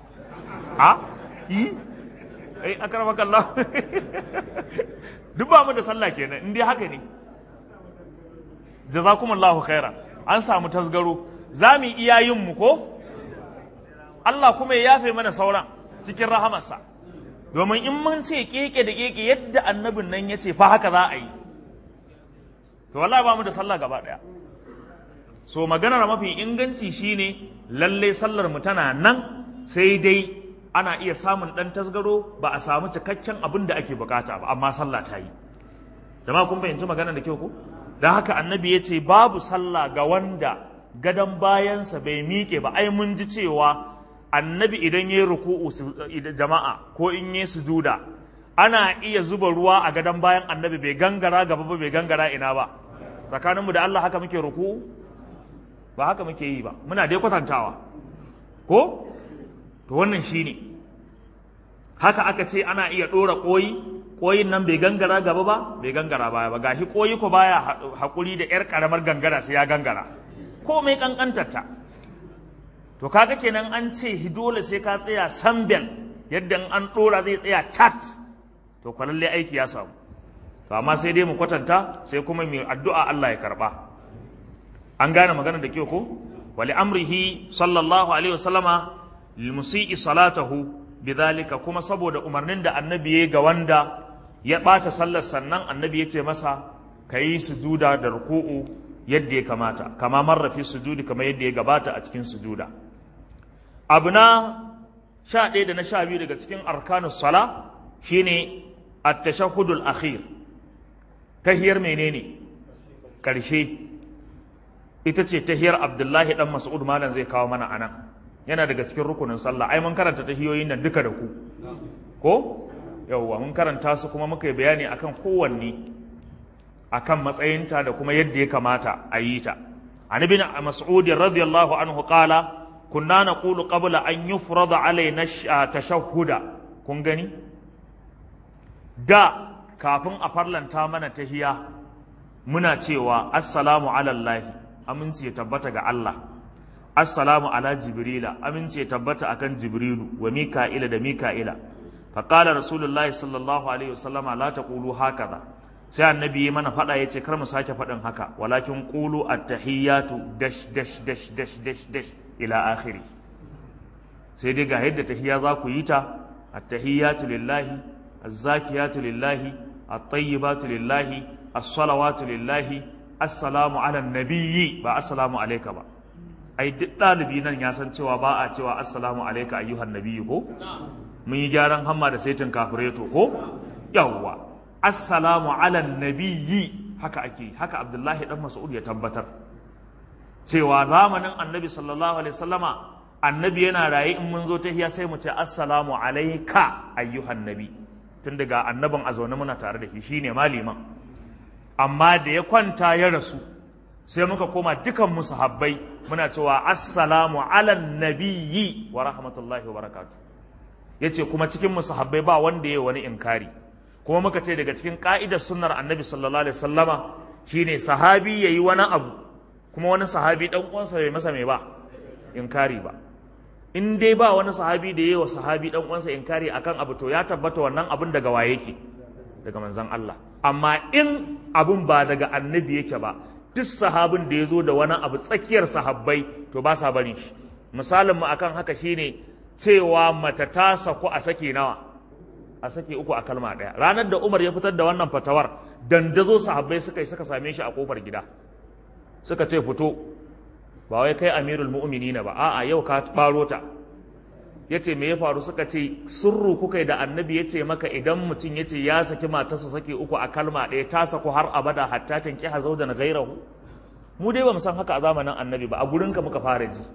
Speaker 1: Akramaka Allah. Duk ba mu da sallah kenan in dai haka ne. Jazakumullahu khairan. An samu tasgaro. Za mu iya yin mu ko? Allah kuma ya yafe mana sauran cikin rahamarsa. Domin in mun ce keke da keke yadda annabin nan ya ce fa haka za a yi, to wallahi ba mu da sallah gaba daya. So maganar mafi inganci shine lalle sallar mu tana nan, sai dai ana iya samun ɗan tasgaro, ba a samu cikakken abin da ake bukata ba, amma sallah ta yi. Jama'a kun fahimci magana da kyau ko? Da haka annabi ya ce babu sallah ga wanda gadon bayansa bai miƙe ba. Ai mun ji cewa annabi idan ya yi ruku'u jama'a ko in yi sujuda, ana iya zuba ruwa a gadon bayan annabi, bai gangara gaba ba, bai gangara ina ba. Tsakaninmu da Allah haka muke ruku'u? Ba haka muke yi ba, muna dai kwatantawa ko? To wannan shine haka aka ce ana iya ɗora ƙoyin nan bai gangara gaba ba, bai gangara baya ba. Gashi ƙoyi ko baya haƙuri da ƴar ƙaramar gangara, sai ya gangara ko mai ƙanƙantarta. To kaga kenan an ce dole sai ka tsaya sambel yadda an ɗora zai tsaya chat, to kwalalle aiki ya samu. To amma sai dai mu kwatanta, sai kuma mu addu'a Allah ya karɓa. An gane magana da kyau ko? Wali amrihi sallallahu alaihi wasallama lil musii salatahu bidhalika, kuma saboda umarnin da annabi ya ga wanda ya bata sallar, sannan annabi ya ce masa kayi sujuda da ruku'u yadda ya kamata, kama marra fi sujudi, kama yadda ya gabata a cikin sujuda. Abu na 11 da na 12 daga cikin arkanus sala shine at-tashahhudul akhir, tahiyar menene karshe, ita ce tahiyar Abdullahi dan Mas'ud, malam zai kawo mana anan. yana daga cikin rukunin sallah. Ai mun karanta tahiyoyin nan duka da ku ko yawwa mun karanta su kuma muka yi bayani akan kowanne akan matsayinta da kuma yadda ya kamata a yi ta. An ibn Mas'ud radiyallahu anhu qala kunna naqulu qabla an yufrada alaina tashahhuda. Kun gani da kafin a farlanta mana tahiya muna cewa assalamu alallahi, aminci ya tabbata ga Allah, assalamu ala jibrila, aminci ya tabbata akan jibrilu, wa mika'ila da mika'ila. faqala rasulullahi sallallahu alaihi wasallama la taqulu hakaza, sai annabi ya mana fada yace kar mu sake fadin haka, walakin qulu at-tahiyyatu dash dash dash dash dash dash ila akhiri. sai dai ga yadda tahiyya za ku yi ta, at-tahiyyatu lillahi, az-zakiyatu lillahi, at-tayyibatu lillahi, as-salawatu lillahi, assalamu ala nabiyyi, ba assalamu alayka ba. ai duk dalibi nan ya san cewa ba a cewa assalamu alayka ayyuhan nabiyyu ko mun yi gyaran hamma da saitin kafireto ko yawwa assalamu ala nabiyyi haka ake, haka Abdullahi dan Mas'ud ya tabbatar cewa zamanin annabi sallallahu alaihi wasallama annabi yana raye in mun zo tahiya sai mu ce assalamu alayka ayyuhan nabi, tun daga annabin a zaune muna tare da shi shine maliman. Amma da ya kwanta ya rasu sai muka koma dukan mu sahabbai muna cewa assalamu ala nabiyyi wa rahmatullahi wa barakatuh. yace kuma cikin mu sahabbai ba wanda yayi wani inkari, kuma muka ce daga cikin ka'idar sunnar annabi sallallahu alaihi wasallama shine sahabi yayi wani abu kuma wani sahabi dan uwansa bai masa mai ba inkari ba. In dai ba wani sahabi da yayi wa sahabi dan uwansa inkari akan abu, to ya tabbata wannan abun daga waye yake, daga manzon Allah. Amma in abun ba daga annabi yake ba, duk sahabin da ya zo da wani abu tsakiyar sahabbai to ba sa barin shi. Misalin mu akan haka shine cewa mace ta saku a sake nawa, a sake uku a kalma ɗaya. Ranar da Umar ya fitar da wannan fatawar, dandazo sahabbai suka same shi a kofar gida, suka ce fito, ba wai kai amirul mu'minina ba, a'a yau ka baro ta. yace me ya faru? Suka ce sirru kuka da annabi yace maka idan mutum yace ya saki matarsa sake uku a kalma ɗaya ta saku har abada hatta tanki hazaudan gairahu. Mu dai bamu san haka a zamanin annabi ba, a gurinka muka fara ji.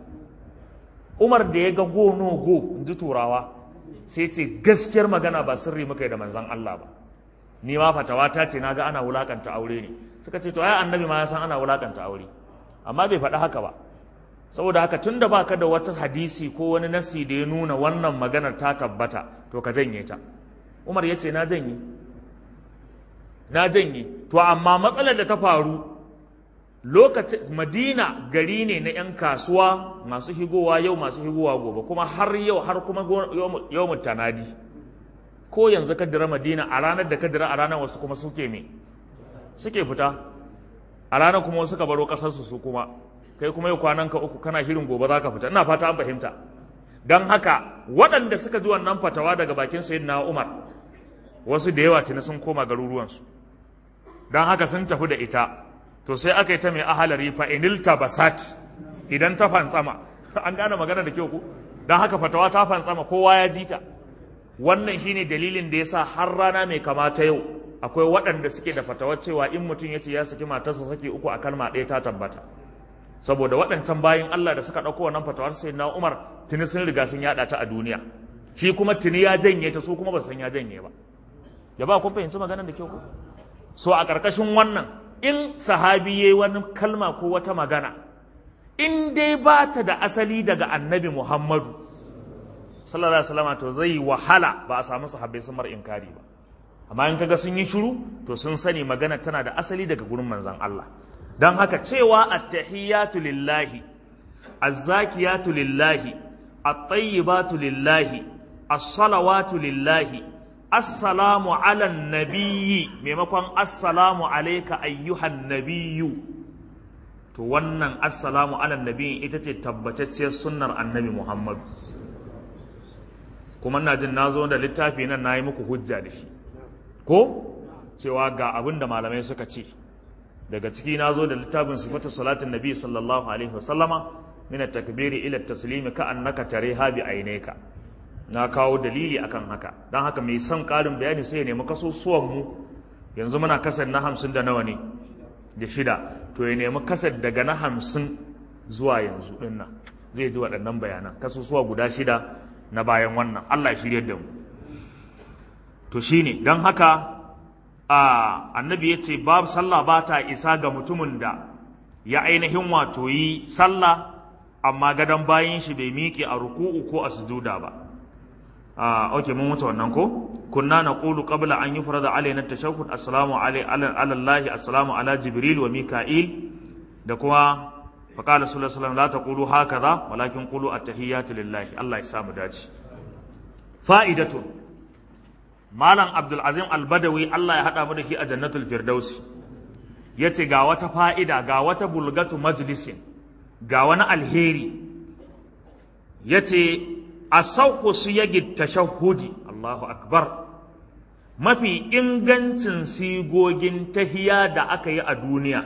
Speaker 1: Umar da ya ga go no go inji turawa sai ce gaskiyar magana ba sirri muka yi da manzon Allah ba, ni ma fatawa ta ce naga ana wulakanta aure ne. Suka ce to ai annabi ma ya san ana wulakanta aure, amma bai faɗi haka ba. Saboda haka tunda baka da wata hadisi ko wani nasi da ya nuna wannan maganar ta tabbata, to ka janye ta. Umar ya ce na janye. To amma matsalar da ta faru lokacin Madina gari ne na 'yan kasuwa masu higowa yau masu higowa gobe, kuma har yau har kuma yau mutanadi. Ko yanzu ka dira Madina a ranar da ka dira a ranar wasu kuma suke fita a ranar kuma wasu ka baro kasarsu su kuma kai kuma yau kwananka uku kana shirin gobe za ka fita. Ina fata an fahimta. Don haka waɗanda suka ji wannan fatawa daga bakin sayyidina Umar wasu da yawa tuni sun koma garuruwansu, don haka sun tafi da ita. To sai aka yi ta mai ahalari fa inilta basat, idan ta fantsama an gane magana da kyau ku. Don haka fatawa ta fantsama kowa ya ji ta. Wannan shine dalilin da yasa har rana mai kamata yau akwai waɗanda suke da fatawar cewa in mutum ya ce ya saki matarsa saki uku a kalma ɗaya ta tabbata. Saboda waɗancan bayin Allah da suka ɗauko wannan fatawar sai na Umar tuni sun riga sun yaɗa ta a duniya, shi kuma tuni ya janye ta, su kuma ba san ya janye ba. Ya ba kun fahimci maganar da kyau ku. So a ƙarƙashin wannan, in sahabi yayi wani kalma ko wata magana, in dai ba ta da asali daga annabi Muhammadu sallallahu alaihi wasallam, to zai wahala ba a samu sahabbai sun mar inkari ba. Amma in kaga sun yi shiru, to sun sani magana tana da asali daga gurin manzon Allah. Don haka cewa at-tahiyyatu lillahi, az-zakiyatu lillahi, at-tayyibatu lillahi, as-salawatu lillahi, assalamu ala nabiyyi maimakon assalamu alayka ayyuhan nabiyyu, to wannan assalamu ala nabiyyi ita ce tabbatacciyar sunnar annabi Muhammad. Kuma ina jin nazo da littafi nan nayi muku hujja da shi ko cewa ga abin da malamai suka ce. Daga ciki na zo da littafin sifatu salatin nabi sallallahu alaihi wasallama min at-takbiri ila at-taslimi ka annaka tareha bi aineka. Na kawo dalili akan haka. Dan haka mai son karin bayani sai ya nemi kasusuwan mu. Yanzu muna kasar na 50 da nawa ne? Da 6. To ya nemi kasar daga na 50 zuwa yanzu din nan. zai ji waɗannan bayanan kasusuwa guda 6 na bayan wannan. Allah ya shiryar da mu. To shine don haka annabi ya ce babu sallah ba ta isa ga mutumin da ya ainihin wato yi sallah amma gadon bayan shi bai miƙe a ruku'u ko a sujuda ba. Okay, mun wuce wannan ko? Kunna naqulu qabla an yufrada alaina at-tashahhud assalamu ala Allah assalamu ala Jibril wa Mika'il da kuma faqala sallallahu alaihi wasallam la taqulu hakaza walakin qulu at-tahiyyatu lillahi. Allah ya samu dace. Fa'idatu Malam Abdul Azim Al-Badawi Allah ya hada mu da shi a Jannatul Firdausi yace ga wata fa'ida ga wata bulgatu majlisin ga wani alheri yace asauku su yagi tashahhudi Allahu akbar mafi ingancin sigogin tahiya da aka yi a duniya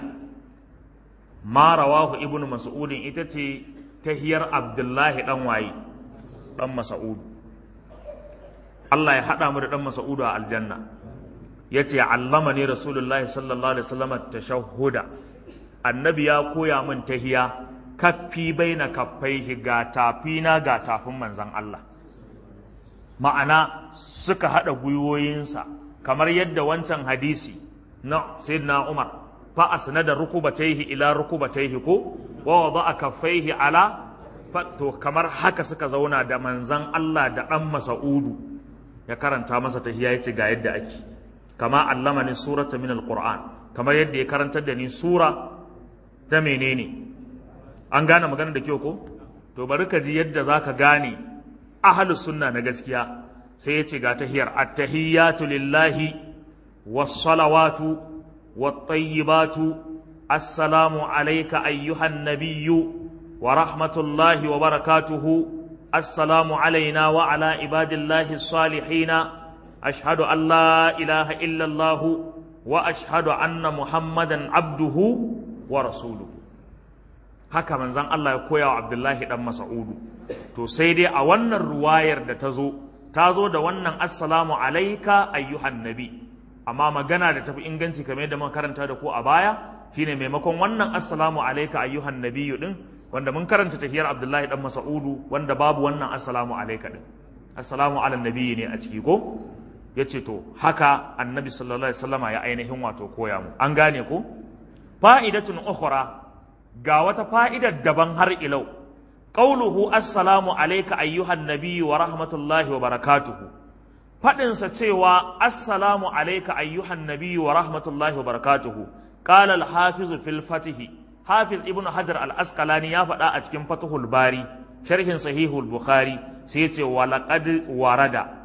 Speaker 1: ma rawahu ibnu mas'udin ita ce tahiyar Abdullahi dan waye dan Mas'ud. Allah ya hada mu da dan Mas'ud a aljanna yace allamani rasulullahi sallallahu alaihi wasallam tashahhuda annabi ya koya min tahiya kaffi baina kaffaihi ga tafina ga tafin manzon Allah ma'ana suka hada gwiwoyinsa kamar yadda wancan hadisi na sayyidina Umar fa asnada rukubatayhi ila rukubatayhi ko wa wada'a kaffaihi ala to kamar haka suka zauna da manzon Allah da dan Mas'udu ya karanta masa tahiyya yace ga yadda ake kama allamani surata min alquran kamar yadda ya karantar da ni sura ta menene an gane magana da kyau ko to bari ka ji yadda zaka gane ahlus sunna na gaskiya sai yace ga tahiyar at-tahiyyatu lillahi was-salawatu wat-tayyibatu assalamu alayka ayyuhan nabiyyu wa rahmatullahi wa barakatuhu assalamu alayna wa ala ibadillahi as-salihin أشهد أن لا إله إلا الله وأشهد أن محمدا عبده ورسوله haka manzon Allah ya koya wa Abdullahi dan Mas'udu to sai dai a wannan ruwayar da ta zo da wannan assalamu alayka ayyuhan nabi amma magana da tafi inganci kamar yadda muka karanta da ku a baya shine maimakon wannan assalamu alayka ayyuhan nabiyyu din wanda mun karanta tahiyar Abdullahi dan Mas'udu wanda babu wannan assalamu alayka din assalamu ala nabiyyi ne a ciki ko yace to haka annabi sallallahu alaihi wasallama ya ainihin wato koya mu an gane ko fa'idatun ukhra ga wata fa'idar daban har ilau qauluhu assalamu alayka ayyuhan nabiyyu wa rahmatullahi wa barakatuhu fadin sa cewa assalamu alayka ayyuhan nabiyyu wa rahmatullahi wa barakatuhu qala al-hafiz fil fatih hafiz ibnu hajar al-asqalani ya faɗa a cikin fathul bari sharhin sahihul bukhari sai yace wa laqad warada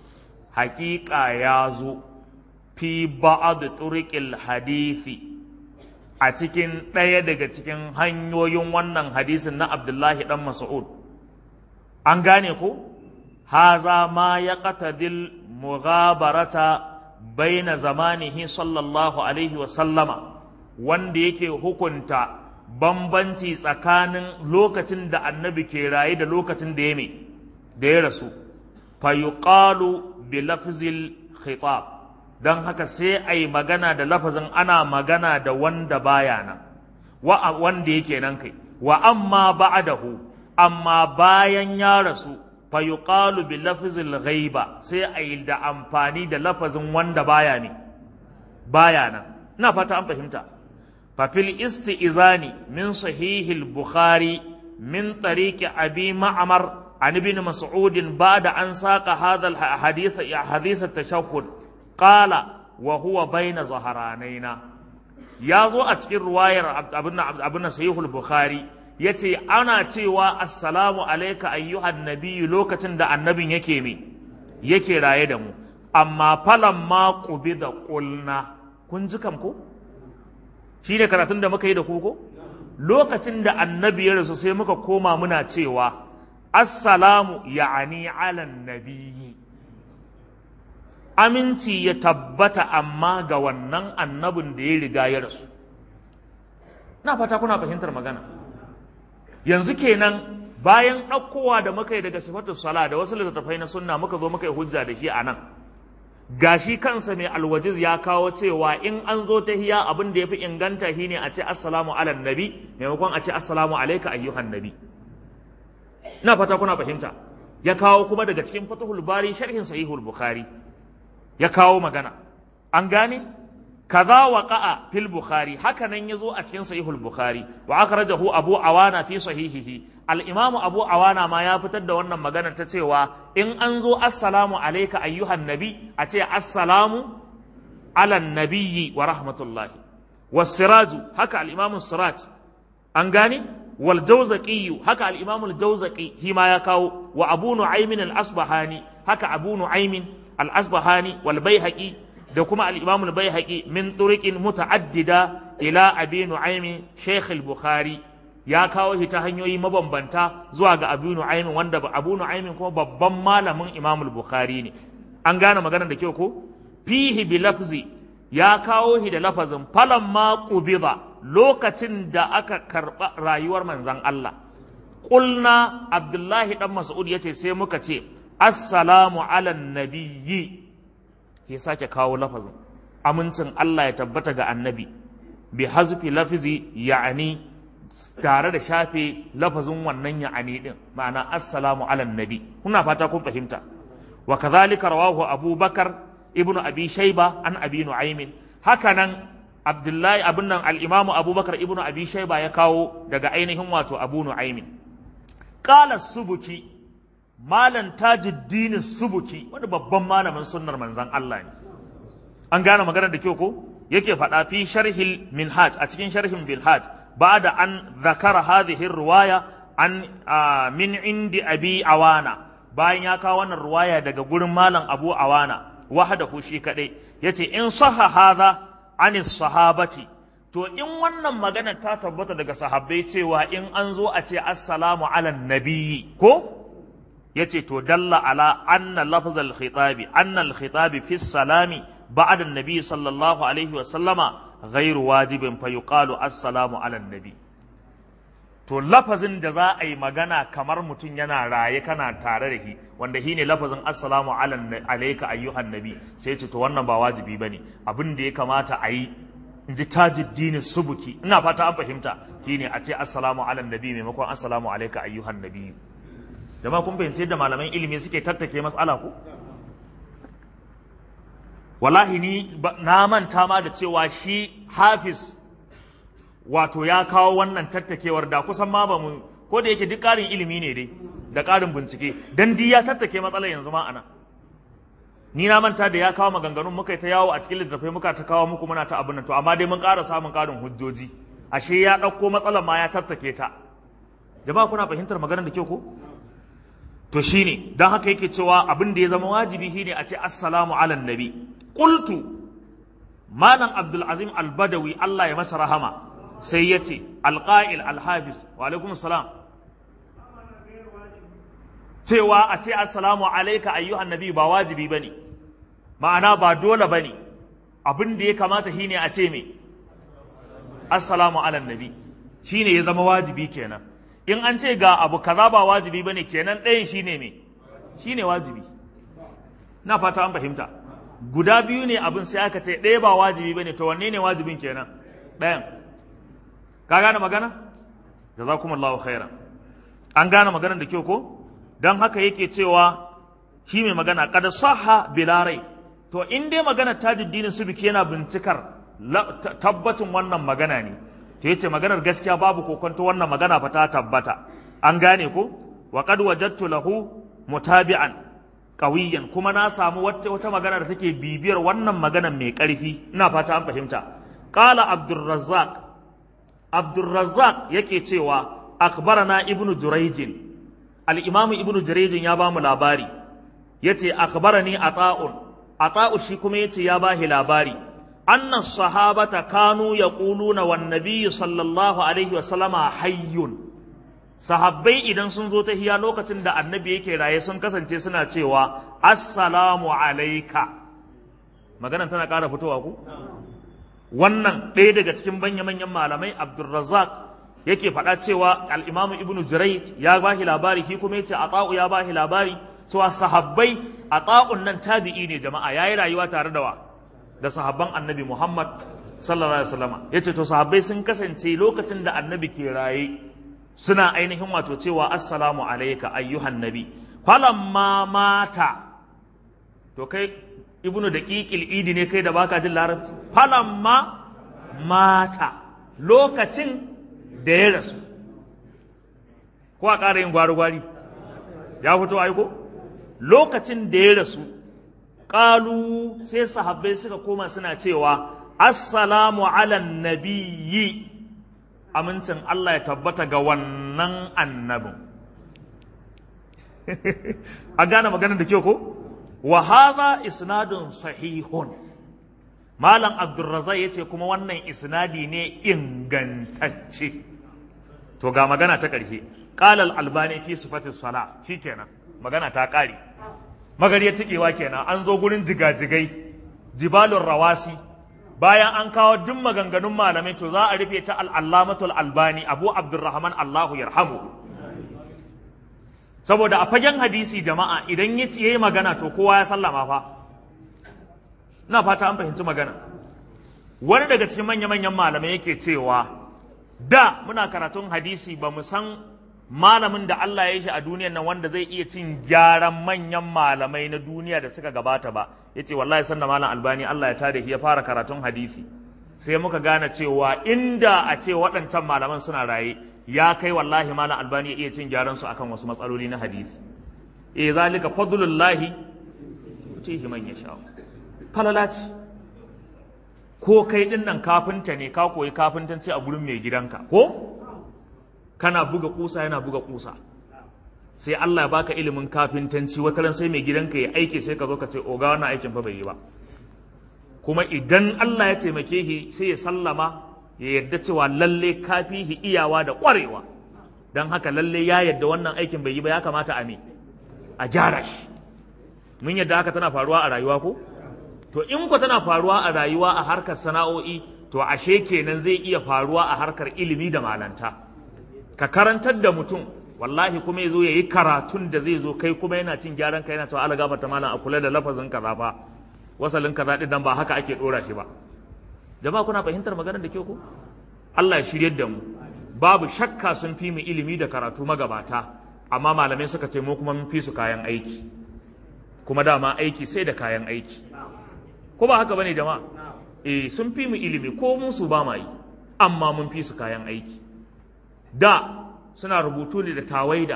Speaker 1: haƙiƙa ya zo fi ba'ad turiqil hadisi a cikin ɗaya daga cikin hanyoyin wannan hadisin na Abdullahi dan Mas'ud an gane ko haza ma yaqtadil mughabarata baina zamanihi sallallahu alaihi wa sallama wanda yake hukunta bambanci tsakanin lokacin da annabi ke raye da lokacin da ya rasu fa yuqalu bilafzil khitab don haka sai a yi magana da lafazin ana magana da wanda baya nan wanda yake nan kai wa amma ba'dahu amma bayan ya rasu fa yuqalu bilafzil ghaiba sai a yi da amfani da lafazin wanda baya nan ina fata an fahimta fa fil isti'zani min sahihil bukhari min tariqi abi ma'mar عن ابن مسعود بعد أن ساق هذا الحديث حديث التشهد قال وهو بين ظهرانينا يازو أتكر رواية ابن صحيح البخاري يتي أنا تيوا السلام عليك أيها النبي لوكة دا النبي يكي رايدمو أما فلما قبض قلنا كنزكم كو shine karatun da muka yi da ku ko lokacin da annabi ya rasu sai muka koma muna cewa assalamu ya'ani ala nabiyyi aminci ya tabbata amma ga wannan annabin da ya riga ya rasu na fata kuna fahimtar magana yanzu kenan bayan ɗaukowa da muka yi daga sifatus sala da wasu littattafai na sunna muka zo muka yi hujja da shi a nan gashi kansa mai alwajiz ya kawo cewa in an zo tahiyya abin da ya fi inganta shine a ce assalamu ala nabi maimakon a ce assalamu alayka ayyuhan nabi ina fata kuna fahimta. Ya kawo kuma daga cikin Fathul Bari sharhin Sahihul Bukhari ya kawo magana, an gane. kaza waqa'a fil Bukhari, haka nan yazo a cikin Sahihul Bukhari, wa akhrajahu Abu Awana fi sahihihi. Al-Imam Abu Awana ma ya fitar da wannan maganar ta cewa in an zo assalamu alayka ayyuhan nabi, a ce assalamu ala nabiyyi wa rahmatullahi. Was-Siraju, haka al-Imam Siraj, an gane. Wal Jawzaqi, haka al-Imam al-Jawzaqi shi ma ya kawo, wa Abu Nu'aym al-Asbahani, haka Abu Nu'aym al-Asbahani, wal Baihaqi, da kuma al-Imam al-Baihaqi min turuqin muta'addida ila Abi Nu'aym Sheikh al-Bukhari, ya kawo shi ta hanyoyi mabambanta zuwa ga Abu Nu'aym, wanda Abu Nu'aym kuma babban malamin Imam al-Bukhari ne. An gane maganar da kyau ko? Fihi bi lafzi, ya kawo shi da lafazin falamma qubida, lokacin da aka karba rayuwar manzon Allah. Qulna, Abdullahi dan Mas'ud yace sai muka ce assalamu ala nabiyyi, ya sake kawo lafazin amincin Allah ya tabbata ga annabi, bi hazfi lafzi ya'ani, tare da shafe lafazin wannan ya'ani din, ma'ana assalamu ala nabi. Kuna fata kun fahimta. Wa kadhalika rawahu Abu Bakar ibnu Abi Shayba an Abi Nu'aym, hakanan Abdullahi abin nan al-Imam Abu Bakar ibnu Abi Shayba ya kawo daga ainihin wato Abu Nu'aym. Qala Subuki, Malam Tajuddin Subuki, wani babban malamin sunnar manzon Allah ne. An gane maganar da kyau ko? Yake faɗa fi sharhil Minhaj, a cikin sharhin Minhaj, ba'da an zakara hadhihi riwaya an min indi Abi Awana, bayan ya kawo wannan riwaya daga gurin Malam Abu Awana wahdahu shi kadai, yace in sahha hadha anis sahabati, to in wannan magana ta tabbata daga sahabbai cewa in an zo a ce assalamu ala nabiyyi ko, yace to dalla ala anna lafzal khitabi, anna al-khitabi fi salami ba'da an-nabi sallallahu alaihi wa sallama ghairu wajibin fa yuqalu assalamu ala nabi. To lafazin da za a yi magana kamar mutum yana raye kana tare da shi, wanda shi ne lafazin assalamu alayka ayyuhan nabi, sai ce to wannan ba wajibi bane, abin da ya kamata a yi, in ji Tajuddin Subuki, ina fata an fahimta, shine a ce assalamu ala nabi maimakon assalamu alayka ayyuhan nabi. Jama'a kun fahimci yadda malaman ilimi suke tattake mas'ala ko? Wallahi ni na manta ma da cewa shi Hafiz wato ya kawo wannan tattakewar, da kusan ma ba mu, ko da yake duk ƙarin ilimi ne dai da ƙarin bincike, dan di ya tattake matsalar yanzu ma ana. Ni na manta da ya kawo maganganun, muka yi ta yawo a cikin littattafai, muka ta kawo muku muna ta abin nan, to amma dai mun ƙara samun ƙarin hujjoji, ashe ya ɗauko matsalar ma ya tattake ta. Jama'a kuna fahimtar maganar da kyau ko? To shine dan haka yake cewa abin da ya zama wajibi shine a ce assalamu ala nabi. Qultu, Malam Abdul Azim Al-Badawi Allah ya masa rahama sai ya ce alƙa'il alhafiz, wa alaikum salam, cewa a ce assalamu alaika ayyuhan nabi ba wajibi bane, ma'ana ba dole bane, abin da ya kamata shine a ce me assalamu ala nabi, shine ya zama wajibi kenan. In an ce ga abu kaza ba wajibi bane, kenan ɗayan shine me, shine wajibi. Na fata an fahimta. Guda biyu ne abin, sai aka ce ɗaya ba wajibi bane, to wanne ne wajibin kenan? Ɗayan. Ka gane magana? Jazakumullahu khairan. An gane maganar da kyau ko? Dan haka yake cewa shi mai magana kada sahha bilarai. To in dai magana Tajuddin Subki yana bincikar tabbacin wannan magana ne, to yace maganar gaskiya babu kokonto wannan magana fa ta tabbata. An gane ko? Wa qad wajadtu lahu mutabi'an qawiyan, kuma na samu wata magana da take bibiyar wannan maganar mai ƙarfi. Ina fata an fahimta. Qala Abdurrazzaq yake cewa akhbarana Ibn Jurayj, al-Imam Ibn Jurayj ya ba mu labari, yace akhbarani Ata'u shi kuma yace ya bahi labari, anna sahabata kanu yaquluna wan nabiy sallallahu alaihi wa sallama hayyun, sahabbai idan sun zo ta hiya lokacin da annabi yake raye sun kasance suna cewa assalamu alayka. Maganar tana ƙara fitowa ku? Wannan ɗaya daga cikin manyan malamai Abdurrazzaq yake faɗa cewa al-Imam Ibn Jurayj ya bahi labari, shi kuma yace Ata'u ya bahi labari cewa sahabbai, Ata'un nan tabi'i ne jama'a, yayi rayuwa tare da wa? Da sahabban Annabi Muhammad sallallahu alaihi wasallam. Yace to sahabbai sun kasance lokacin da Annabi ke raye suna ainihin wato cewa assalamu alayka ayyuhan nabi falamma mata. To kai ibnu daqiqil idi ne kai da baka jin larabci. Falamma mata, lokacin da ya rasu. Ko a ƙara yin gwari-gwari ya fito aiko? Lokacin da ya rasu, ƙalu sai sahabbai suka koma suna cewa assalamu ala nabiyyi, amincin Allah ya tabbata ga wannan annabin. A gane maganar da kyau ko? Wa hadha isnadun sahihun. Malam Abdurrazzaq yace kuma wannan isnadi ne ingantacce. To ga magana ta ƙarshe. Qala al-Albani fi sifatis sala, shikenan. Magana ta ƙare. Magariyar tikewa kenan, an zo gurin jigajigai, jibalur rawasi. Bayan an kawo duk maganganun malamai to za a rufe ta al-Allamatul Albani Abu Abdurrahman Allahu yarhamu. Saboda a fagen hadisi jama'a idan yayi magana to kowa ya sallama fa. Ina fata an fahimci magana. Wani daga cikin manya-manyan malamai yake cewa da muna karatun hadisi ba mu san malamin da Allah ya yi shi a duniyar nan wanda zai iya cin gyaran manyan malamai na duniya da suka gabata ba. Yace wallahi sanna malam Albani Allah ya tada shi ya fara karatun hadisi. Sai muka gane cewa inda a ce waɗancan malaman suna raye ya kai wallahi malam Albani ya iya cin gyaran su akan wasu matsaloli na hadisi. Zalika fadlullahi yutihi man yasha. Falala ce. Ko kai din nan kafinta ne ka koyi kafintanci a gurin mai gidanka ko kana buga kusa yana buga kusa sai Allah ya baka ilimin kafintanci wata ran sai mai gidanka ya aiki sai ka zo ka ce oga wannan aikin fa bai yi ba, kuma idan Allah ya taimake shi sai ya sallama ya yarda cewa lalle kafi shi iyawa da kwarewa, dan haka lalle ya yarda wannan aikin bai yi ba, ya kamata a gyara shi. Mun yadda haka tana faruwa a rayuwa ko? To in ku tana faruwa a rayuwa a harkar sana'o'i to ashe kenan zai iya faruwa a harkar ilimi da malanta. Ka karantar da mutum wallahi kuma yazo yayi karatun da zai zo kai kuma yana cin gyaran kai yana cewa Allah gafarta malam a kula da lafazin kaza fa wasalin kaza din dan ba haka ake dora shi ba. Jama'a kuna fahimtar maganar da ke ko? Allah ya shiryar da mu. Babu shakka sun fi mu ilimi da karatu magabata, amma malamai suka ce mu kuma mun fi su kayan aiki. Kuma dama aiki sai da kayan aiki. Ko ba haka bane jama'a? Sun fi mu ilimi ko mun su ba ma yi, amma mun fi su kayan aiki. Da suna rubutu ne da tawaida,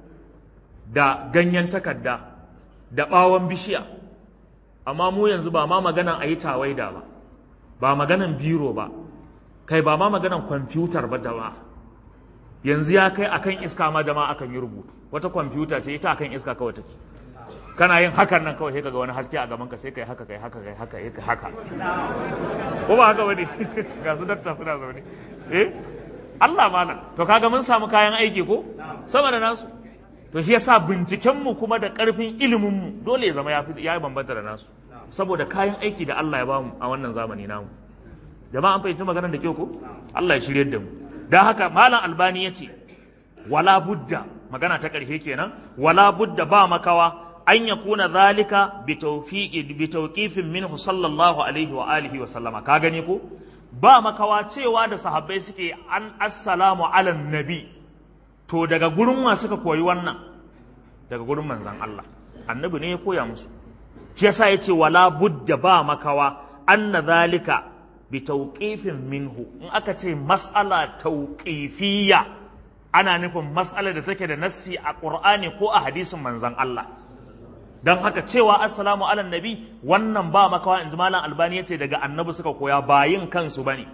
Speaker 1: da ganyen takarda, da bawon bishiya. Amma mu yanzu ba ma maganan a yi tawaida ba, ba maganan biro ba, kai ba ma maganan kwamfutar ba jama'a. Yanzu ya kai akan iska ma jama'a akan yi rubutu. Wata kwamfuta ce ita akan iska kawai take. Kana yin hakan nan kawai sai kaga wani haske a gaban ka sai kai haka kai haka kai haka kai haka. Ko ba haka bane? Ga su dakta suna zaune. Allah malam. To kaga mun samu kayan aiki ko? Sama da nasu. To shi yasa binciken mu kuma da karfin ilimin mu dole ya zama ya bambanta da nasu. Saboda kayan aiki da Allah ya bamu a wannan zamani namu. Jama'a an fahimci maganar da kyau ko? Allah ya shiryar da mu. Dan haka malam Albani yace wala budda, magana ta karshe kenan, wala budda ba makawa an yakuna zalika bi tawqifin minhu sallallahu alaihi wa alihi wa sallama. Ka gani ko? Ba makawa cewa da sahabbai suke an assalamu ala nabi, to daga gurin wa suka koyi wannan? Daga gurin manzon Allah. Annabi ne ya koya musu. Shi yasa yace wala budda ba makawa anna zalika bi tawqifin minhu. In aka ce mas'ala tawqifiyya ana nufin mas'ala da take da nassi a Qur'ani ko a hadisin manzon Allah. Don haka cewa assalamu ala nabi wannan ba makawa in ji malam Albani yace daga annabi suka koya, ba yin kansu bane.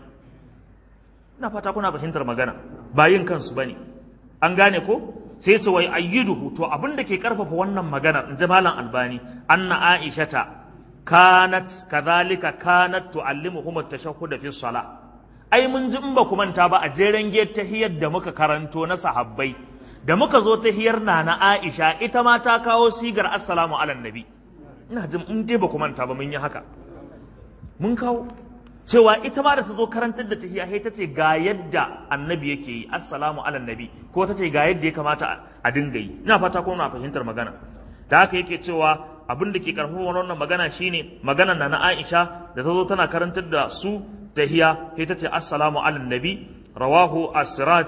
Speaker 1: Ina fata kuna fahimtar magana, ba yin kansu bane. An gane ko? Sai ce wai ayyiduhu, to abin da ke karfafa wannan magana in ji malam Albani, anna Aishata kanat kadhalika kanat tuallimuhum at-tashahhud fi salah. Ai mun ji in ba ku manta ba a jeren giyar tahiyar da muka karanto na sahabbai, da muka zo tahiyar na Aisha ita ma ta kawo sigar assalamu ala nabi. Ina jin in dai ba ku manta ba mun yi haka, mun kawo cewa ita ma da ta zo karantar da tahiya sai ta ce ga yadda annabi yake yi assalamu ala nabi, ko ta ce ga yadda ya kamata a dinga yi. Ina fata ko na fahimtar magana. Da haka yake cewa abin da ke karfafa wannan magana shine maganar na Aisha da ta zo tana karantar da su tahiya sai ta ce assalamu ala nabi, rawahu as-siraj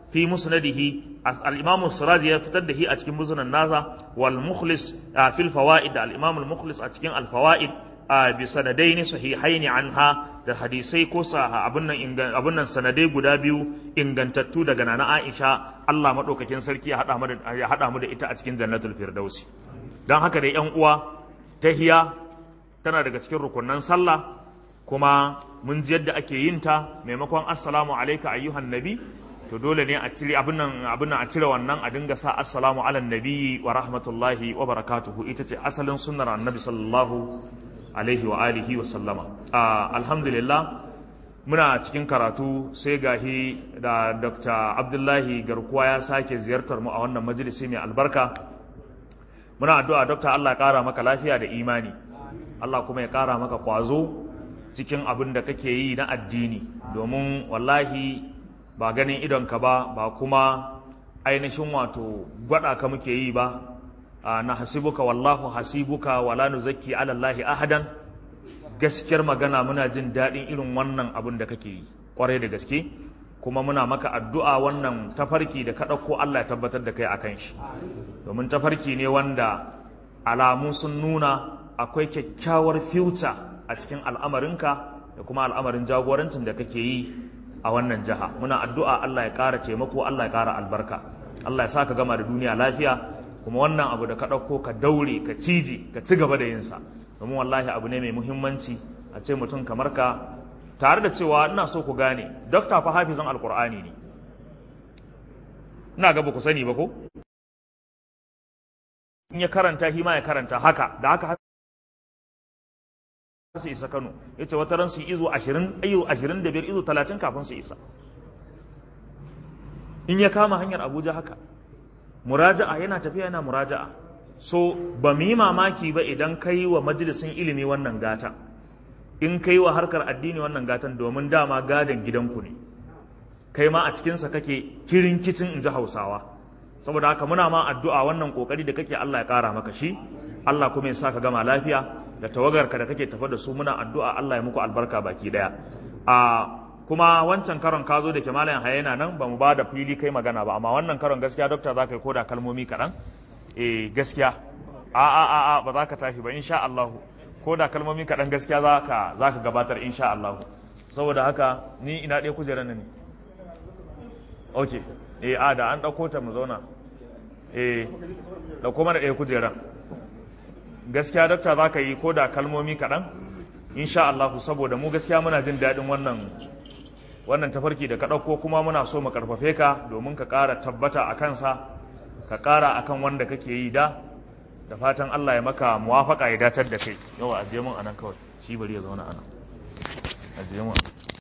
Speaker 1: fi musnadihi al-imam as-sirazi ya fitar da shi a cikin musnad nasa wal mukhlis fi al-fawaid al-imam al-mukhlis a cikin al-fawaid bi sanadaini sahihaini anha da hadisai ko abun nan sanadai guda biyu ingantattu daga nana Aisha Allah madaukakin sarki ya hada mu da ita a cikin jannatul firdausi. Dan haka dai yan uwa, tahiya tana daga cikin rukunnan sallah, kuma mun ji yadda ake yin ta. Maimakon assalamu alayka ayyuhan nabi, to dole ne a cire abin nan a cire wannan, a dinga sa assalamu ala nabiyyi wa rahmatullahi wa barakatuhu. Ita ce asalin sunnar annabi sallallahu alaihi wa alihi wa sallama. Alhamdulillah, muna cikin karatu sai gahi da Dr. Abdullahi Garkuwa ya sake ziyartar mu a wannan majalisi mai albarka. Muna addu'a Dr. Allah ya kara maka lafiya da imani, Allah kuma ya kara maka kwazo cikin abin da kake yi na addini, domin wallahi ba ganin idonka ba kuma ainihin wato gwada ka muke yi ba. Na hasibuka wallahu hasibuka wala nuzakki ala Allahi ahadan. Gaskiyar magana muna jin daɗin irin wannan abin da kake yi ƙwarai da gaske, kuma muna maka addu'a wannan tafarki da ka ɗauko Allah ya tabbatar da kai akan shi, domin tafarki ne wanda alamu sun nuna akwai kyakkyawar future a cikin al'amarinka da kuma al'amarin jagorancin da kake yi a wannan jiha. Muna addu'a Allah ya ƙara taimako, Allah ya ƙara albarka, Allah ya sa ka gama da duniya lafiya. Kuma wannan abu da ka ɗauko ka daure ka ciji ka ci gaba da yinsa, domin wallahi abu ne mai muhimmanci a ce mutum kamar ka, tare da cewa ina so ku gane dokta fa hafizan alkur'ani ne. Ina ga ba ku sani ba ko? In ya karanta shi ma ya karanta haka da haka su isa Kano, ya ce wata ran su izo 20 25 izo 30 kafin su isa. In ya kama hanyar Abuja haka, muraja'a yana tafiya yana muraja'a. So ba mu yi mamaki ba idan ka yi wa majalisin ilimi wannan gata, in ka yi wa harkar addini wannan gatan, domin dama gadon gidanku ne, kai ma a cikinsa kake kirin kicin in ji Hausawa. Saboda haka muna ma addu'a wannan kokari da kake Allah ya kara maka shi, Allah kuma ya sa ka gama lafiya, da tawagarka da kake tafa da su muna addu'a Allah ya muku albarka baki daya. Kuma wancan karon ka zo da ke malayan hayana nan ba mu ba da fili kai magana ba, amma wannan karon gaskiya dokta za ka yi koda kalmomi kaɗan. Gaskiya ba za ka tashi ba insha Allah, koda kalmomi kaɗan gaskiya za ka gabatar insha Allah. Saboda haka ni ina ɗaya kujerar nan ne. Ok, da an ɗauko ta mu zauna. Ɗauko mana ɗaya kujerar. Gaskiya dokta za ka yi koda kalmomi kaɗan insha Allah, saboda mu gaskiya muna jin daɗin wannan tafarki da ka ɗauko, kuma muna so mu karfafe ka domin ka ƙara tabbata a kansa, ka ƙara akan wanda kake yi da fatan Allah ya maka muwafaka ya datar da kai. Yawa ajiye mun anan kawai, shi bari ya zauna anan, ajiye mun.